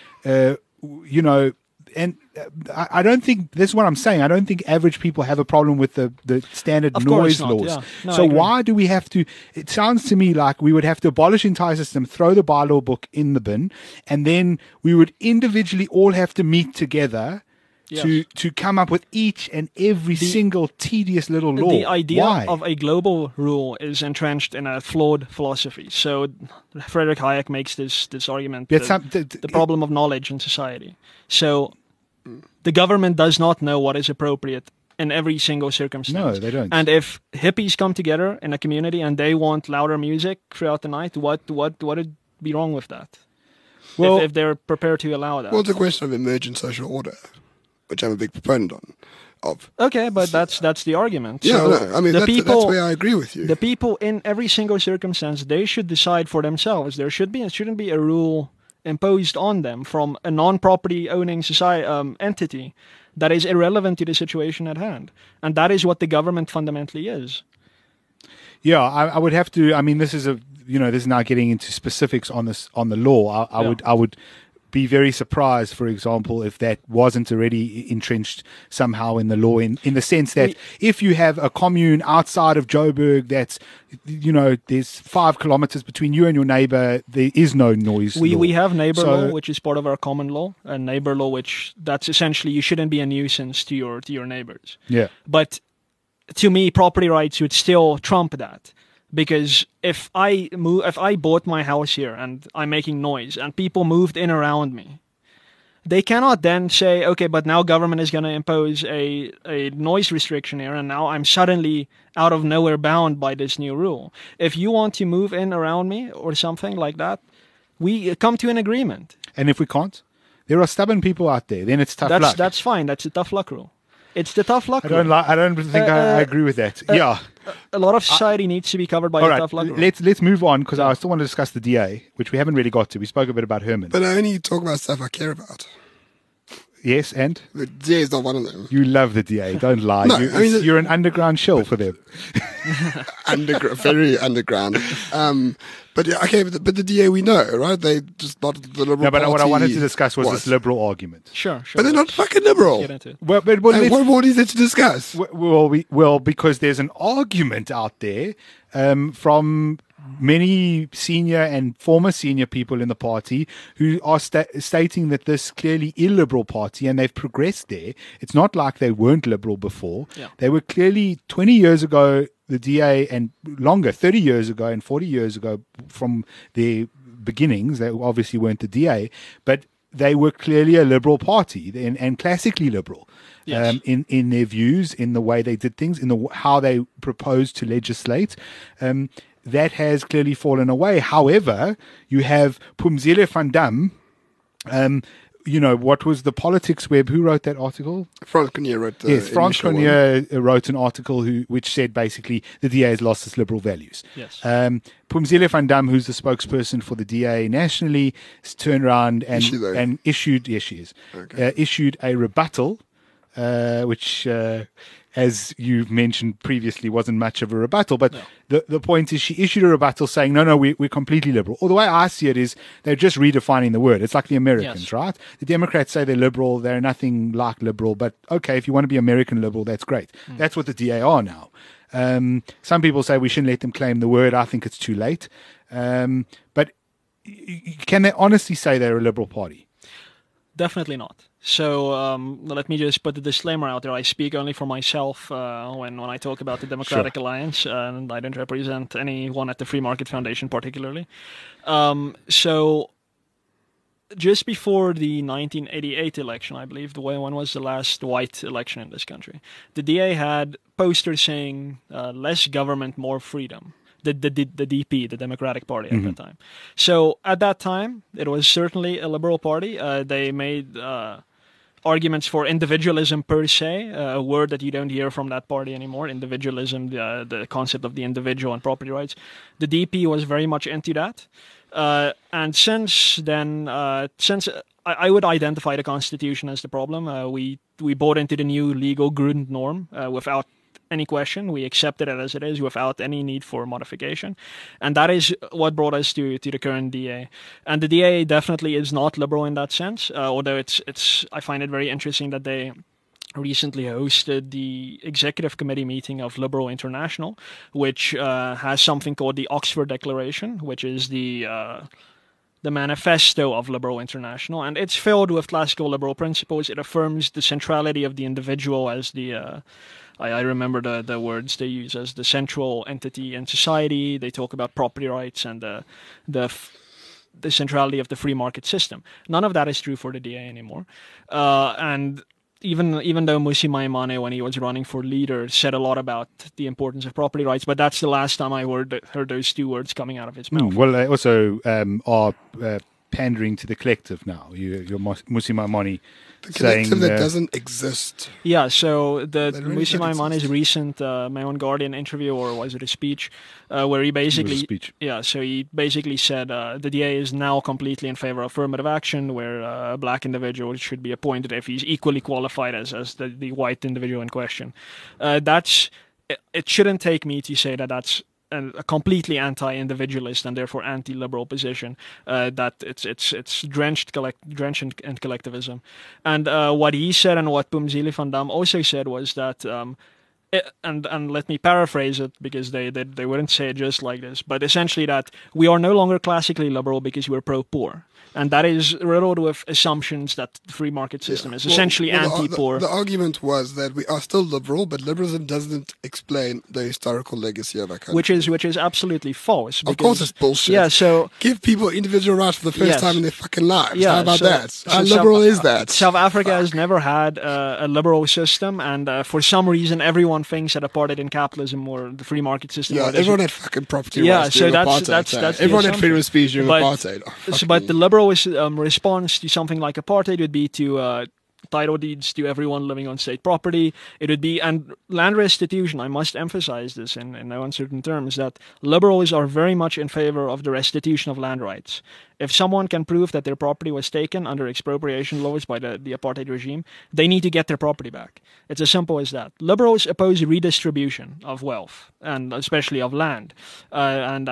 and I don't think, this is what I'm saying, I don't think average people have a problem with the standard noise laws. Yeah. No, so why do we have to, it sounds to me like we would have to abolish the entire system, throw the bylaw book in the bin, and then we would individually all have to meet together to come up with each and every single tedious little law. The idea Why? of a global rule is entrenched in a flawed philosophy. So Friedrich Hayek makes this argument, the problem of knowledge in society. So the government does not know what is appropriate in every single circumstance. No, they don't. And if hippies come together in a community and they want louder music throughout the night, what would be wrong with that? Well, if they're prepared to allow that. Well, it's a question of emergent social order, which I'm a big proponent of. Okay, but that's the argument. Yeah, so no, I mean, that's where I agree with you. The people in every single circumstance, they should decide for themselves. There shouldn't be a rule imposed on them from a non-property owning society entity that is irrelevant to the situation at hand, and that is what the government fundamentally is. Yeah, I would have to. I mean, this is now getting into specifics on the law. I would be very surprised, for example, if that wasn't already entrenched somehow in the law, in the sense that if you have a commune outside of Joburg that's, there's 5 kilometers between you and your neighbor, there is no noise law. We have neighbor law, which is part of our common law, and neighbor law, that's essentially you shouldn't be a nuisance to your neighbors. Yeah. But to me, property rights would still trump that. Because if I bought my house here and I'm making noise and people moved in around me, they cannot then say, okay, but now government is going to impose a noise restriction here, and now I'm suddenly out of nowhere bound by this new rule. If you want to move in around me or something like that, we come to an agreement. And if we can't, there are stubborn people out there. Then it's tough luck. That's fine. That's a tough luck rule. It's the tough luck rule. I don't think I agree with that. Yeah. A lot of society needs to be covered by the tough luck rule. Let's move on, because I still want to discuss the DA, which we haven't really got to. We spoke a bit about Herman. But I only talk about stuff I care about. Yes, and? The DA is not one of them. You love the DA, don't lie. No, you're an underground shill for them. Very underground. But yeah, okay, but the DA we know, right? They just not the Liberal No, but Party. what I wanted to discuss was this liberal argument. Sure. But they're not fucking liberal. Get into it. Well, what more is there to discuss? Well, because there's an argument out there from many senior and former senior people in the party who are stating that this clearly illiberal party, and they've progressed there. It's not like they weren't liberal before. Yeah. They were clearly 20 years ago, the DA, and longer, 30 years ago and 40 years ago from their beginnings. They obviously weren't the DA, but they were clearly a liberal party and classically liberal. Yes. In their views, in the way they did things, in how they proposed to legislate. That has clearly fallen away. However, you have Phumzile van Dam. What was the Politics Web? Who wrote that article? Frans Cronje wrote the Yes, Frans initial Cronje wrote an article which said basically the DA has lost its liberal values. Yes. Phumzile van Dam, who's the spokesperson for the DA nationally, has turned around and issued a rebuttal, which as you've mentioned previously, wasn't much of a rebuttal. But the point is, she issued a rebuttal saying, no, we're completely liberal. Or the way I see it is, they're just redefining the word. It's like the Americans, right? The Democrats say they're liberal. They're nothing like liberal. But okay, if you want to be American liberal, that's great. That's what the DA are now. Some people say we shouldn't let them claim the word. I think it's too late. But can they honestly say they're a liberal party? Definitely not. So let me just put the disclaimer out there. I speak only for myself when I talk about the Democratic Alliance, and I don't represent anyone at the Free Market Foundation particularly. So just before the 1988 election, I believe, when was the last white election in this country, the DA had posters saying less government, more freedom. The DP, the Democratic Party at that time. So at that time, it was certainly a liberal party. They made arguments for individualism per se, a word that you don't hear from that party anymore. Individualism, the concept of the individual and property rights. The DP was very much into that. And since then, I would identify the Constitution as the problem. We bought into the new legal Grundnorm without any question. We accepted it as it is without any need for modification. And that is what brought us to the current DA. And the DA definitely is not liberal in that sense, although I find it very interesting that they recently hosted the executive committee meeting of Liberal International, which has something called the Oxford Declaration, which is the manifesto of Liberal International, and it's filled with classical liberal principles. It affirms the centrality of the individual as the I remember the words they use as the central entity in society. They talk about property rights and the centrality of the free market system. None of that is true for the DA anymore. And even though Mmusi Maimane, when he was running for leader, said a lot about the importance of property rights, but that's the last time I heard those two words coming out of his mouth. Well, they also are pandering to the collective now. You're Mmusi Maimane. The collective that doesn't exist. Yeah, so the Mmusi Maimane's recent My Own Guardian interview, or was it a speech, where he basically... It was a speech. Yeah, so he basically said the DA is now completely in favor of affirmative action, where a black individual should be appointed if he's equally qualified as the white individual in question. It shouldn't take me to say that that's a completely anti-individualist and therefore anti-liberal position. That it's drenched in collectivism. And what he said and what Pumzile van Dam also said was that. And let me paraphrase it because they wouldn't say it just like this, but essentially that we are no longer classically liberal because we're pro-poor. And that is riddled with assumptions that the free market system is essentially anti-poor. The argument was that we are still liberal, but liberalism doesn't explain the historical legacy of our country. Which is absolutely false. Of course it's bullshit. Yeah, so... Give people individual rights for the first time in their fucking lives. Yeah, how about that? How liberal is that? South Africa has never had a liberal system, and for some reason everyone thinks that apartheid in capitalism or the free market system... Yeah, everyone had fucking property rights during apartheid. That's everyone had freedom of speech during apartheid. But the liberal response to something like apartheid would be to title deeds to everyone living on state property. It would be, and land restitution, I must emphasize this in no uncertain terms, that liberals are very much in favor of the restitution of land rights. If someone can prove that their property was taken under expropriation laws by the apartheid regime, they need to get their property back. It's as simple as that. Liberals oppose redistribution of wealth, and especially of land, and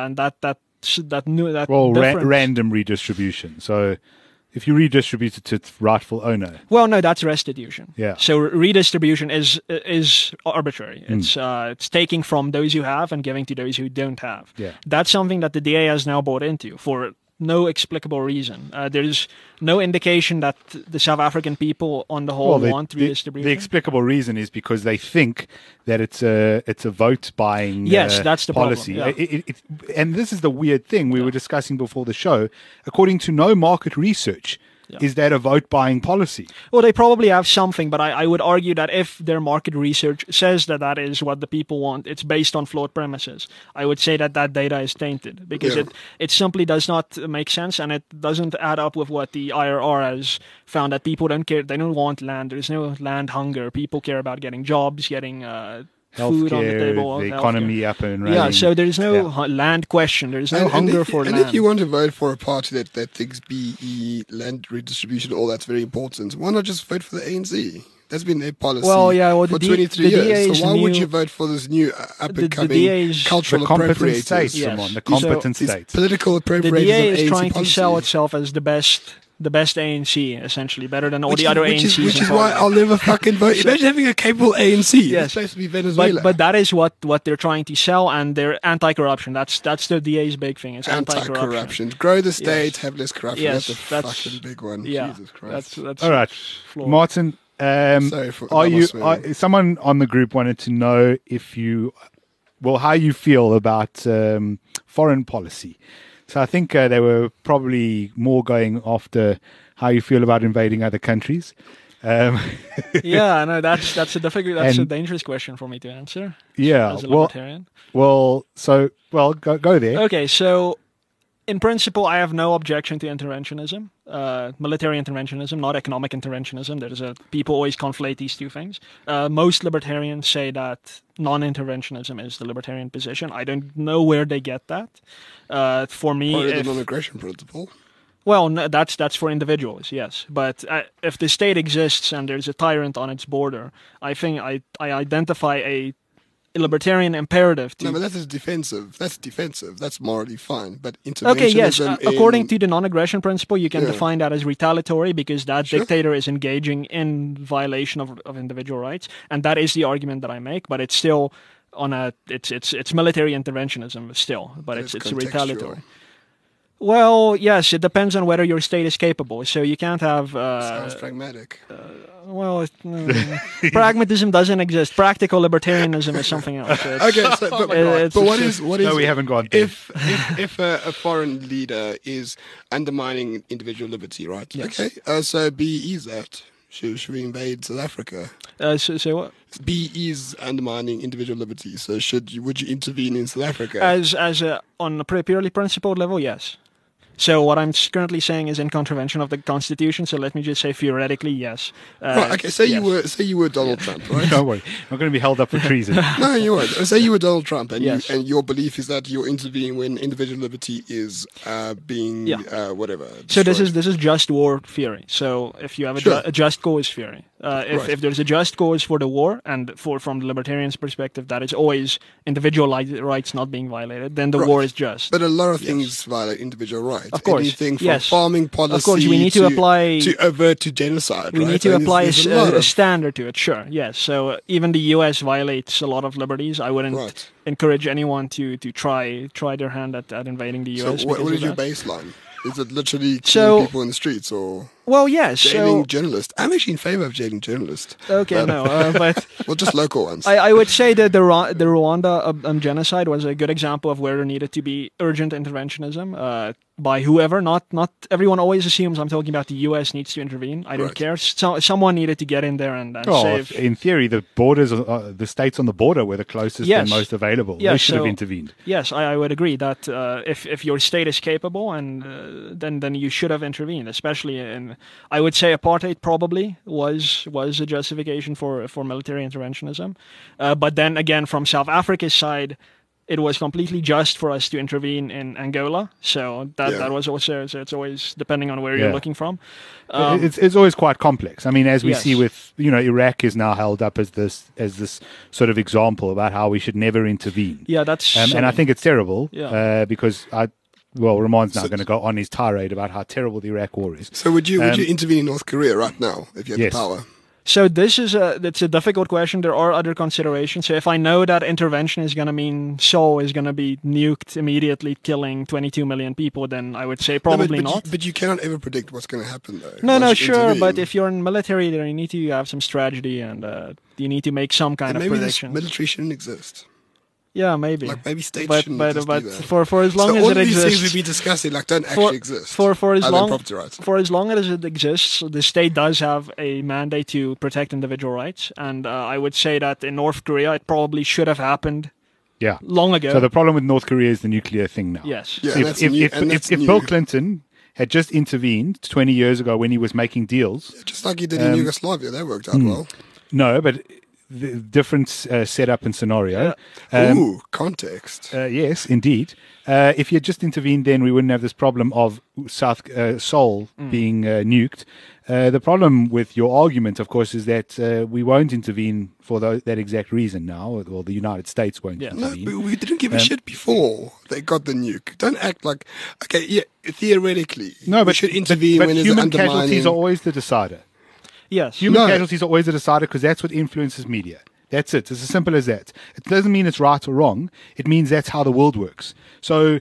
random redistribution. So if you redistribute it to its rightful owner. Well, no, that's restitution. Yeah. So redistribution is arbitrary. It's taking from those who have and giving to those who don't have. Yeah. That's something that the DA has now bought into for no explicable reason. There's no indication that the South African people on the whole want redistribution. The explicable reason is because they think that it's a vote buying that's the policy. Problem, yeah. And this is the weird thing we were discussing before the show. According to no market research, is that a vote buying policy? Well, they probably have something, but I would argue that if their market research says that is what the people want, it's based on flawed premises. I would say that data is tainted because it simply does not make sense, and it doesn't add up with what the IRR has found, that people don't care. They don't want land. There's no land hunger. People care about getting jobs, getting food on the table, the economy up and running. Yeah, so there's no land question. There's no hunger for land. And if you want to vote for a party that thinks BE, land redistribution, all that's very important, why not just vote for the ANC? That's been their policy for 23 years. So why would you vote for this new up-and-coming cultural appropriators? The competent states. Political appropriators. The DA is trying policy. to sell itself as the best ANC, essentially, better than all the other ANCs. Which is why I'll never fucking vote. Imagine having a capable ANC. Yes. It's supposed to be Venezuela. But that is what they're trying to sell, and they're anti-corruption. That's the DA's big thing. It's anti-corruption. Grow the state, have less corruption. Yes, that's a fucking big one. Yeah, Jesus Christ. All right, flawed. Martin. Someone on the group wanted to know how you feel about foreign policy. So I think they were probably more going after how you feel about invading other countries. Yeah, no, that's a dangerous question for me to answer. Yeah, as a libertarian. Go there. Okay, so in principle, I have no objection to interventionism, military interventionism, not economic interventionism. People always conflate these two things. Most libertarians say that non-interventionism is the libertarian position. I don't know where they get that. For me, the non-aggression principle. Well, no, that's for individuals, yes. But if the state exists and there's a tyrant on its border, I think I identify a libertarian imperative to... No, but that's defensive. That's morally fine. But interventionism... Okay, yes. According to the non-aggression principle, you can define that as retaliatory because that dictator is engaging in violation of individual rights. And that is the argument that I make, but it's still it's military interventionism still, but it's retaliatory. Well, yes, it depends on whether your state is capable. So you can't have... Sounds pragmatic. Pragmatism doesn't exist. Practical libertarianism is something else. Okay, but what is... No, we haven't gone there. If a foreign leader is undermining individual liberty, right? Yes. Okay, so BE is that. Should we invade South Africa? So what? BE is undermining individual liberty. So would you intervene in South Africa? On a purely principled level, yes. So what I'm currently saying is in contravention of the Constitution. So let me just say theoretically, yes. Right. Okay. Say you were Donald Trump, right? Don't worry, I'm going to be held up for treason. No, you weren't. Say you were Donald Trump, and and your belief is that you're intervening when individual liberty is being whatever. So this is just war theory. So if you have a just cause theory, If there's a just cause for the war, and from the libertarians' perspective, that is always individual rights not being violated, then the war is just. But a lot of things violate individual rights. Of course. Anything from farming policy of course, we need to apply to overt to genocide. We need to apply a standard to it. Sure, yes. So even the U.S. violates a lot of liberties. I wouldn't encourage anyone to try their hand at invading the U.S. So what is your baseline? Is it literally killing people in the streets or? Well, yes. Jailing journalists. I'm actually in favor of jailing journalists. Okay, but well, just local ones. I would say that the Rwanda genocide was a good example of where there needed to be urgent interventionism by whoever. Not everyone always assumes I'm talking about the U.S. needs to intervene. I don't care. Someone needed to get in there and save. In theory, the borders, the states on the border were the closest and most available. They should have intervened. Yes, I would agree that if your state is capable, and then you should have intervened, especially in. I would say apartheid probably was a justification for military interventionism, but then again from South Africa's side, it was completely just for us to intervene in Angola. So that was also. So it's always depending on where you're looking from. It's always quite complex. I mean, as we see with Iraq is now held up as this sort of example about how we should never intervene. Yeah, that's and I think it's terrible. Because Ramon's now going to go on his tirade about how terrible the Iraq war is. So would you intervene in North Korea right now if you had the power? So it's a difficult question. There are other considerations. So if I know that intervention is going to mean Seoul is going to be nuked immediately, killing 22 million people, then I would say probably not. But you cannot ever predict what's going to happen, though. No, sure. But if you're in military, then you need to have some strategy and you need to make some kind of prediction. Maybe military shouldn't exist. Yeah, maybe. Like maybe states shouldn't exist but either. for as long as it exists, all these things we've been discussing don't actually exist. For as long property rights. For as long as it exists, the state does have a mandate to protect individual rights, and I would say that in North Korea it probably should have happened. Yeah, long ago. So the problem with North Korea is the nuclear thing now. Yes. Yeah, if Bill Clinton had just intervened 20 years ago when he was making deals, just like he did in Yugoslavia, that worked out well. No, but. The different setup and scenario. Context. Yes, indeed. If you had just intervened then, we wouldn't have this problem of Seoul being nuked. The problem with your argument, of course, is that we won't intervene for that exact reason now, or the United States won't intervene. No, but we didn't give a shit before they got the nuke. Don't act like, theoretically, we should intervene when there's human casualties are always the decider. Yes. Human casualties are always a decider because that's what influences media. That's it. It's as simple as that. It doesn't mean it's right or wrong. It means that's how the world works. So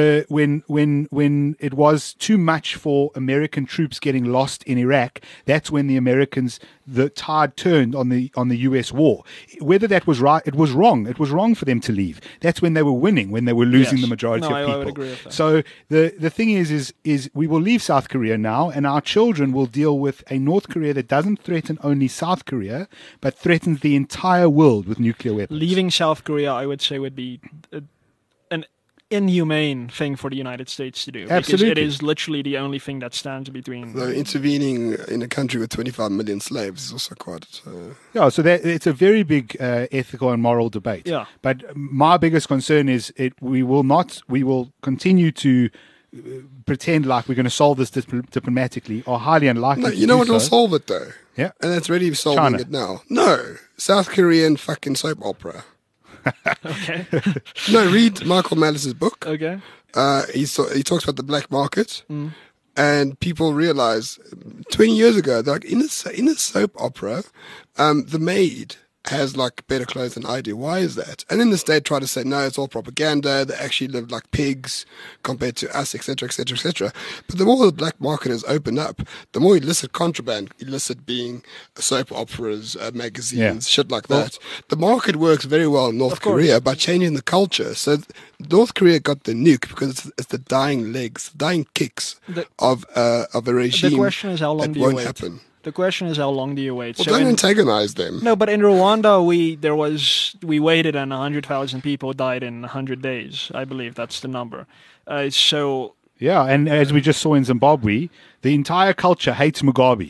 when it was too much for American troops getting lost in Iraq, that's when the tide turned on the U.S. war. Whether that was right, it was wrong. It was wrong for them to leave. That's when they were winning, when they were losing the majority of people. I would agree with that. So the thing is we will leave South Korea now, and our children will deal with a North Korea that doesn't threaten only South Korea, but threatens the entire world with nuclear weapons. Leaving South Korea, I would say, would be an inhumane thing for the United States to do. Absolutely. Because it is literally the only thing that stands between. Though intervening in a country with 25 million slaves is also quite. So it's a very big ethical and moral debate. Yeah. But my biggest concern is we will continue to pretend like we're going to solve this diplomatically, or highly unlikely. No, you know what will solve it though? Yeah. And that's really solving it now. No. South Korean fucking soap opera. Okay. No, read Michael Malice's book. Okay. He talks about the black market, and people realize 20 years ago, like in a soap opera, the maid has like better clothes than I do. Why is that? And then the state try to say, no, it's all propaganda. They actually live like pigs compared to us, etc., etc., etc. But the more the black market has opened up, the more illicit contraband, illicit being soap operas, magazines, shit like that. The market works very well in North Korea by changing the culture. So North Korea got the nuke because it's the dying legs, dying kicks of a regime. The question is, how long that do you won't wait? happen. The question is, how long do you wait? Well, don't antagonize them. No, but in Rwanda, we waited and 100,000 people died in 100 days. I believe that's the number. Yeah, and as we just saw in Zimbabwe, the entire culture hates Mugabe.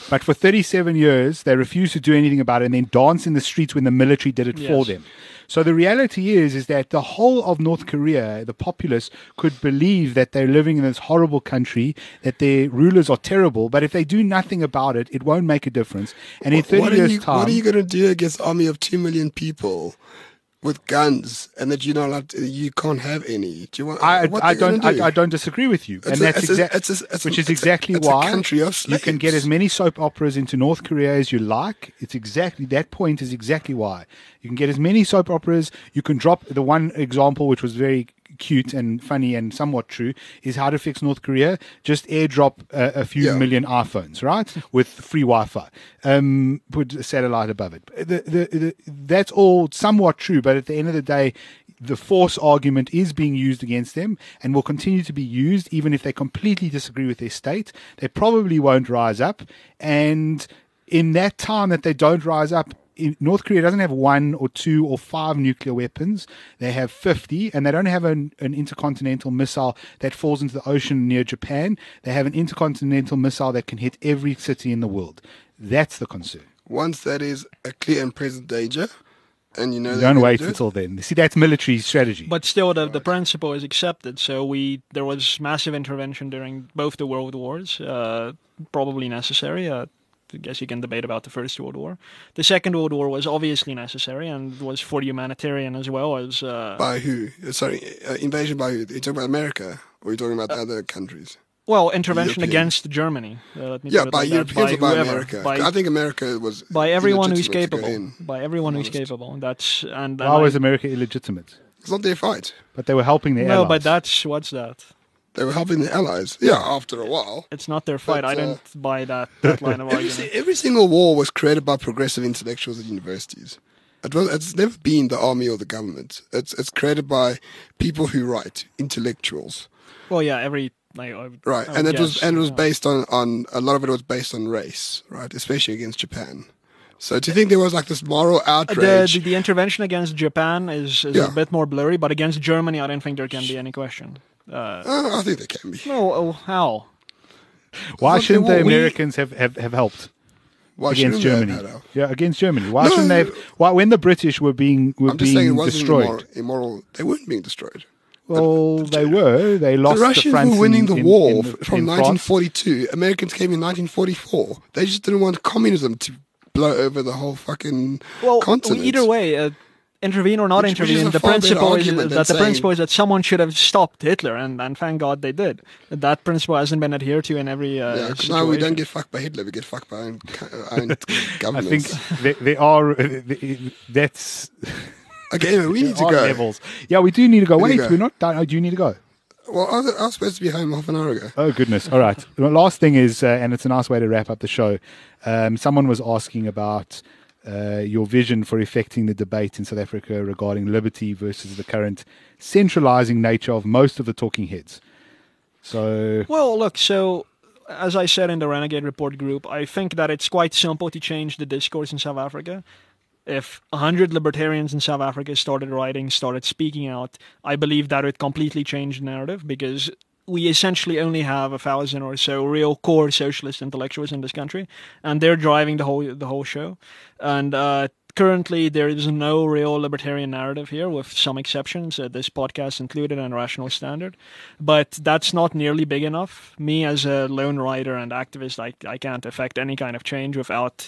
But for 37 years, they refused to do anything about it and then danced in the streets when the military did it for them. So the reality is that the whole of North Korea, the populace, could believe that they're living in this horrible country, that their rulers are terrible, but if they do nothing about it, it won't make a difference. And in 30 years' time... What are you going to do against an army of 2 million people with guns, and that you're not allowed to, you can't have any? Do you want? I don't disagree with you, and that's exactly why you can get as many soap operas into North Korea as you like. It's exactly that point is exactly why you can get as many soap operas. You can drop the one example, which was very cute and funny and somewhat true, is How to Fix North Korea. Just airdrop a few million iPhones, right, with free Wi-Fi. Put a satellite above it. That's all somewhat true, but at the end of the day, the force argument is being used against them and will continue to be used even if they completely disagree with their state. They probably won't rise up, and in that time that they don't rise up, North Korea doesn't have 1 or 2 or 5 nuclear weapons. They have 50, and they don't have an intercontinental missile that falls into the ocean near Japan. They have an intercontinental missile that can hit every city in the world. That's the concern. Once that is a clear and present danger, and don't wait until then. See, that's military strategy. But still, the principle is accepted. So there was massive intervention during both the world wars, probably necessary. I guess you can debate about the First World War. The Second World War was obviously necessary and was for humanitarian as well as... By who? Sorry, invasion by who? Are you talking about America, or are you talking about other countries? Well, intervention against Germany. By Europeans or by America? I think America was... By everyone who's capable. By everyone who's capable. Why was America illegitimate? It's not their fight. But they were helping their allies. No, but what's that? They were helping the allies. Yeah, after a while. It's not their fight. I don't buy that line of argument. Every single war was created by progressive intellectuals at universities. It's never been the army or the government. It's created by people who write, intellectuals. Well, yeah, right, and it was based on a lot of it was based on race, right, especially against Japan. So do you think there was like this moral outrage? The intervention against Japan is a bit more blurry, but against Germany, I don't think there can be any question. I think there can be. No, how? Why shouldn't the Americans have helped against Germany? Yeah, against Germany. Why shouldn't they? Why, when the British were being destroyed? Immoral. They weren't being destroyed. Well, they were. They lost. The Russians were winning the war from 1942. Americans came in 1944. They just didn't want communism to blow over the whole fucking continent. Either way, intervene or not intervene, the principle is that someone should have stopped Hitler, and thank God they did. That principle hasn't been adhered to in every situation. No, we don't get fucked by Hitler. We get fucked by our own governments. I think there are. That's. Okay, we need to go. Levels. Yeah, we do need to go. Wait, we're not done. Oh, do you need to go? Well, I was supposed to be home half an hour ago. Oh, goodness. All right. The last thing is, and it's a nice way to wrap up the show, someone was asking about your vision for effecting the debate in South Africa regarding liberty versus the current centralizing nature of most of the talking heads. So, well, look, so as I said in the Renegade Report group, I think that it's quite simple to change the discourse in South Africa. If 100 libertarians in South Africa started speaking out, I believe that would completely change the narrative, because we essentially only have 1,000 or so real core socialist intellectuals in this country, and they're driving the whole show. And currently, there is no real libertarian narrative here, with some exceptions, this podcast included, and Rational Standard. But that's not nearly big enough. Me, as a lone writer and activist, I can't affect any kind of change without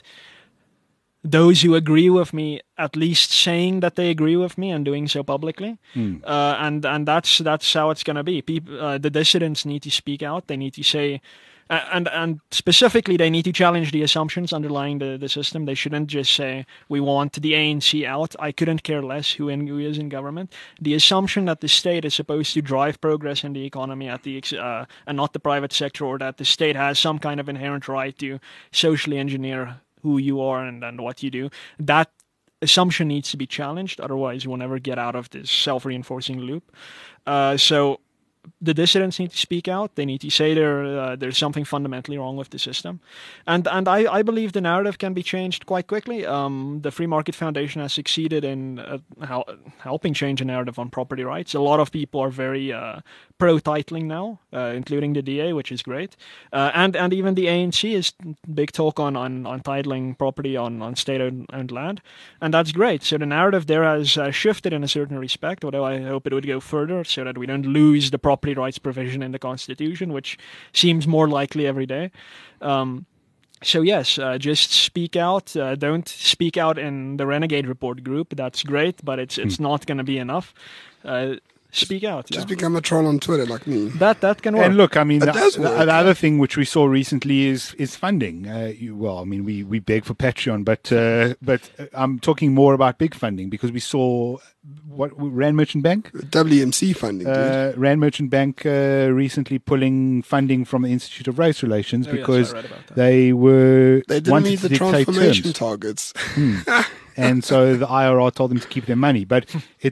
those who agree with me at least saying that they agree with me and doing so publicly. And that's how it's going to be. People, the dissidents need to speak out. They need to say, and specifically, they need to challenge the assumptions underlying the system. They shouldn't just say, we want the ANC out. I couldn't care less who is in government. The assumption that the state is supposed to drive progress in the economy and not the private sector, or that the state has some kind of inherent right to socially engineer who you are and what you do, that assumption needs to be challenged. Otherwise, we'll never get out of this self-reinforcing loop. So the dissidents need to speak out. They need to say there's something fundamentally wrong with the system, and I believe the narrative can be changed quite quickly. The Free Market Foundation has succeeded in helping change the narrative on property rights. A lot of people are very pro-titling now, including the DA, which is great, and even the ANC is big talk on titling property on state-owned land, and that's great. So the narrative there has shifted in a certain respect, although I hope it would go further so that we don't lose the property rights provision in the Constitution, which seems more likely every day. So yes, just speak out. Don't speak out in the Renegade Report group. That's great, but it's not going to be enough. Speak out. Just become a troll on Twitter like me. That can work. And look, I mean, It does work, the other thing which we saw recently is funding. We beg for Patreon, but I'm talking more about big funding because we saw Rand Merchant Bank, WMC funding, dude. Rand Merchant Bank recently pulling funding from the Institute of Race Relations because yes, I read about that. they didn't wanted meet to the dictate transformation terms. targets. And so the IRR told them to keep their money. But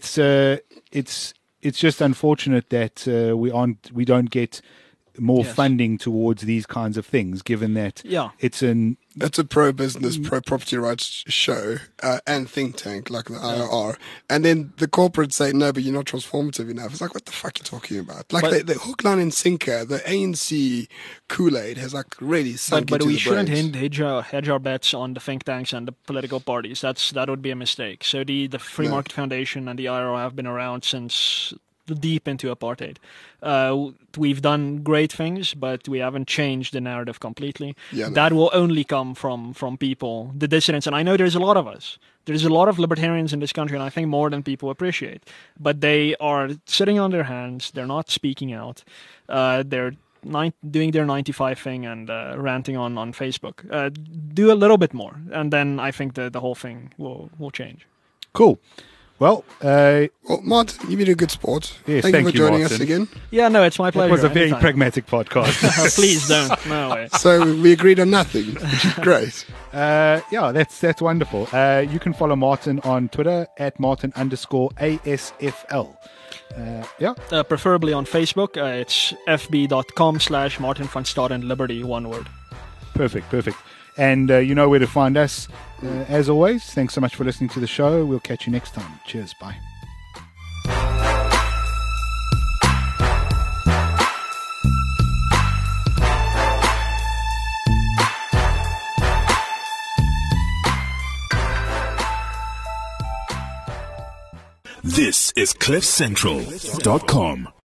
it's just unfortunate that we don't get more funding towards these kinds of things, given that It's a pro-business, pro-property rights show and think tank like the IRR. And then the corporates say, no, but you're not transformative enough. It's like, what the fuck are you talking about? Like the hook, line and sinker, the ANC Kool-Aid has like really sunk but into we the shouldn't brains. hedge our bets on the think tanks and the political parties. That would be a mistake. So the Free Market Foundation and the IRO have been around since deep into apartheid. We've done great things, but we haven't changed the narrative completely. That will only come from people, the dissidents. And I know there's a lot of us. There's a lot of libertarians in this country, and I think more than people appreciate. But they are sitting on their hands. They're not speaking out. They're doing their 9-to-5 thing and ranting on Facebook. Do a little bit more, and then I think the whole thing will change. Cool. Well, Martin, you've been a good sport. Yes, thank you for joining Martin. us again. Yeah, no, it's my pleasure. it was a very Anytime. pragmatic podcast. Please don't. No way. So we agreed on nothing, which is great. That's wonderful. You can follow Martin on Twitter at Martin_ASFL. Preferably on Facebook. It's fb.com/Martin van Staden Liberty, one word. Perfect. And you know where to find us. As always, thanks so much for listening to the show. We'll catch you next time. Cheers. Bye. This is CliffCentral.com.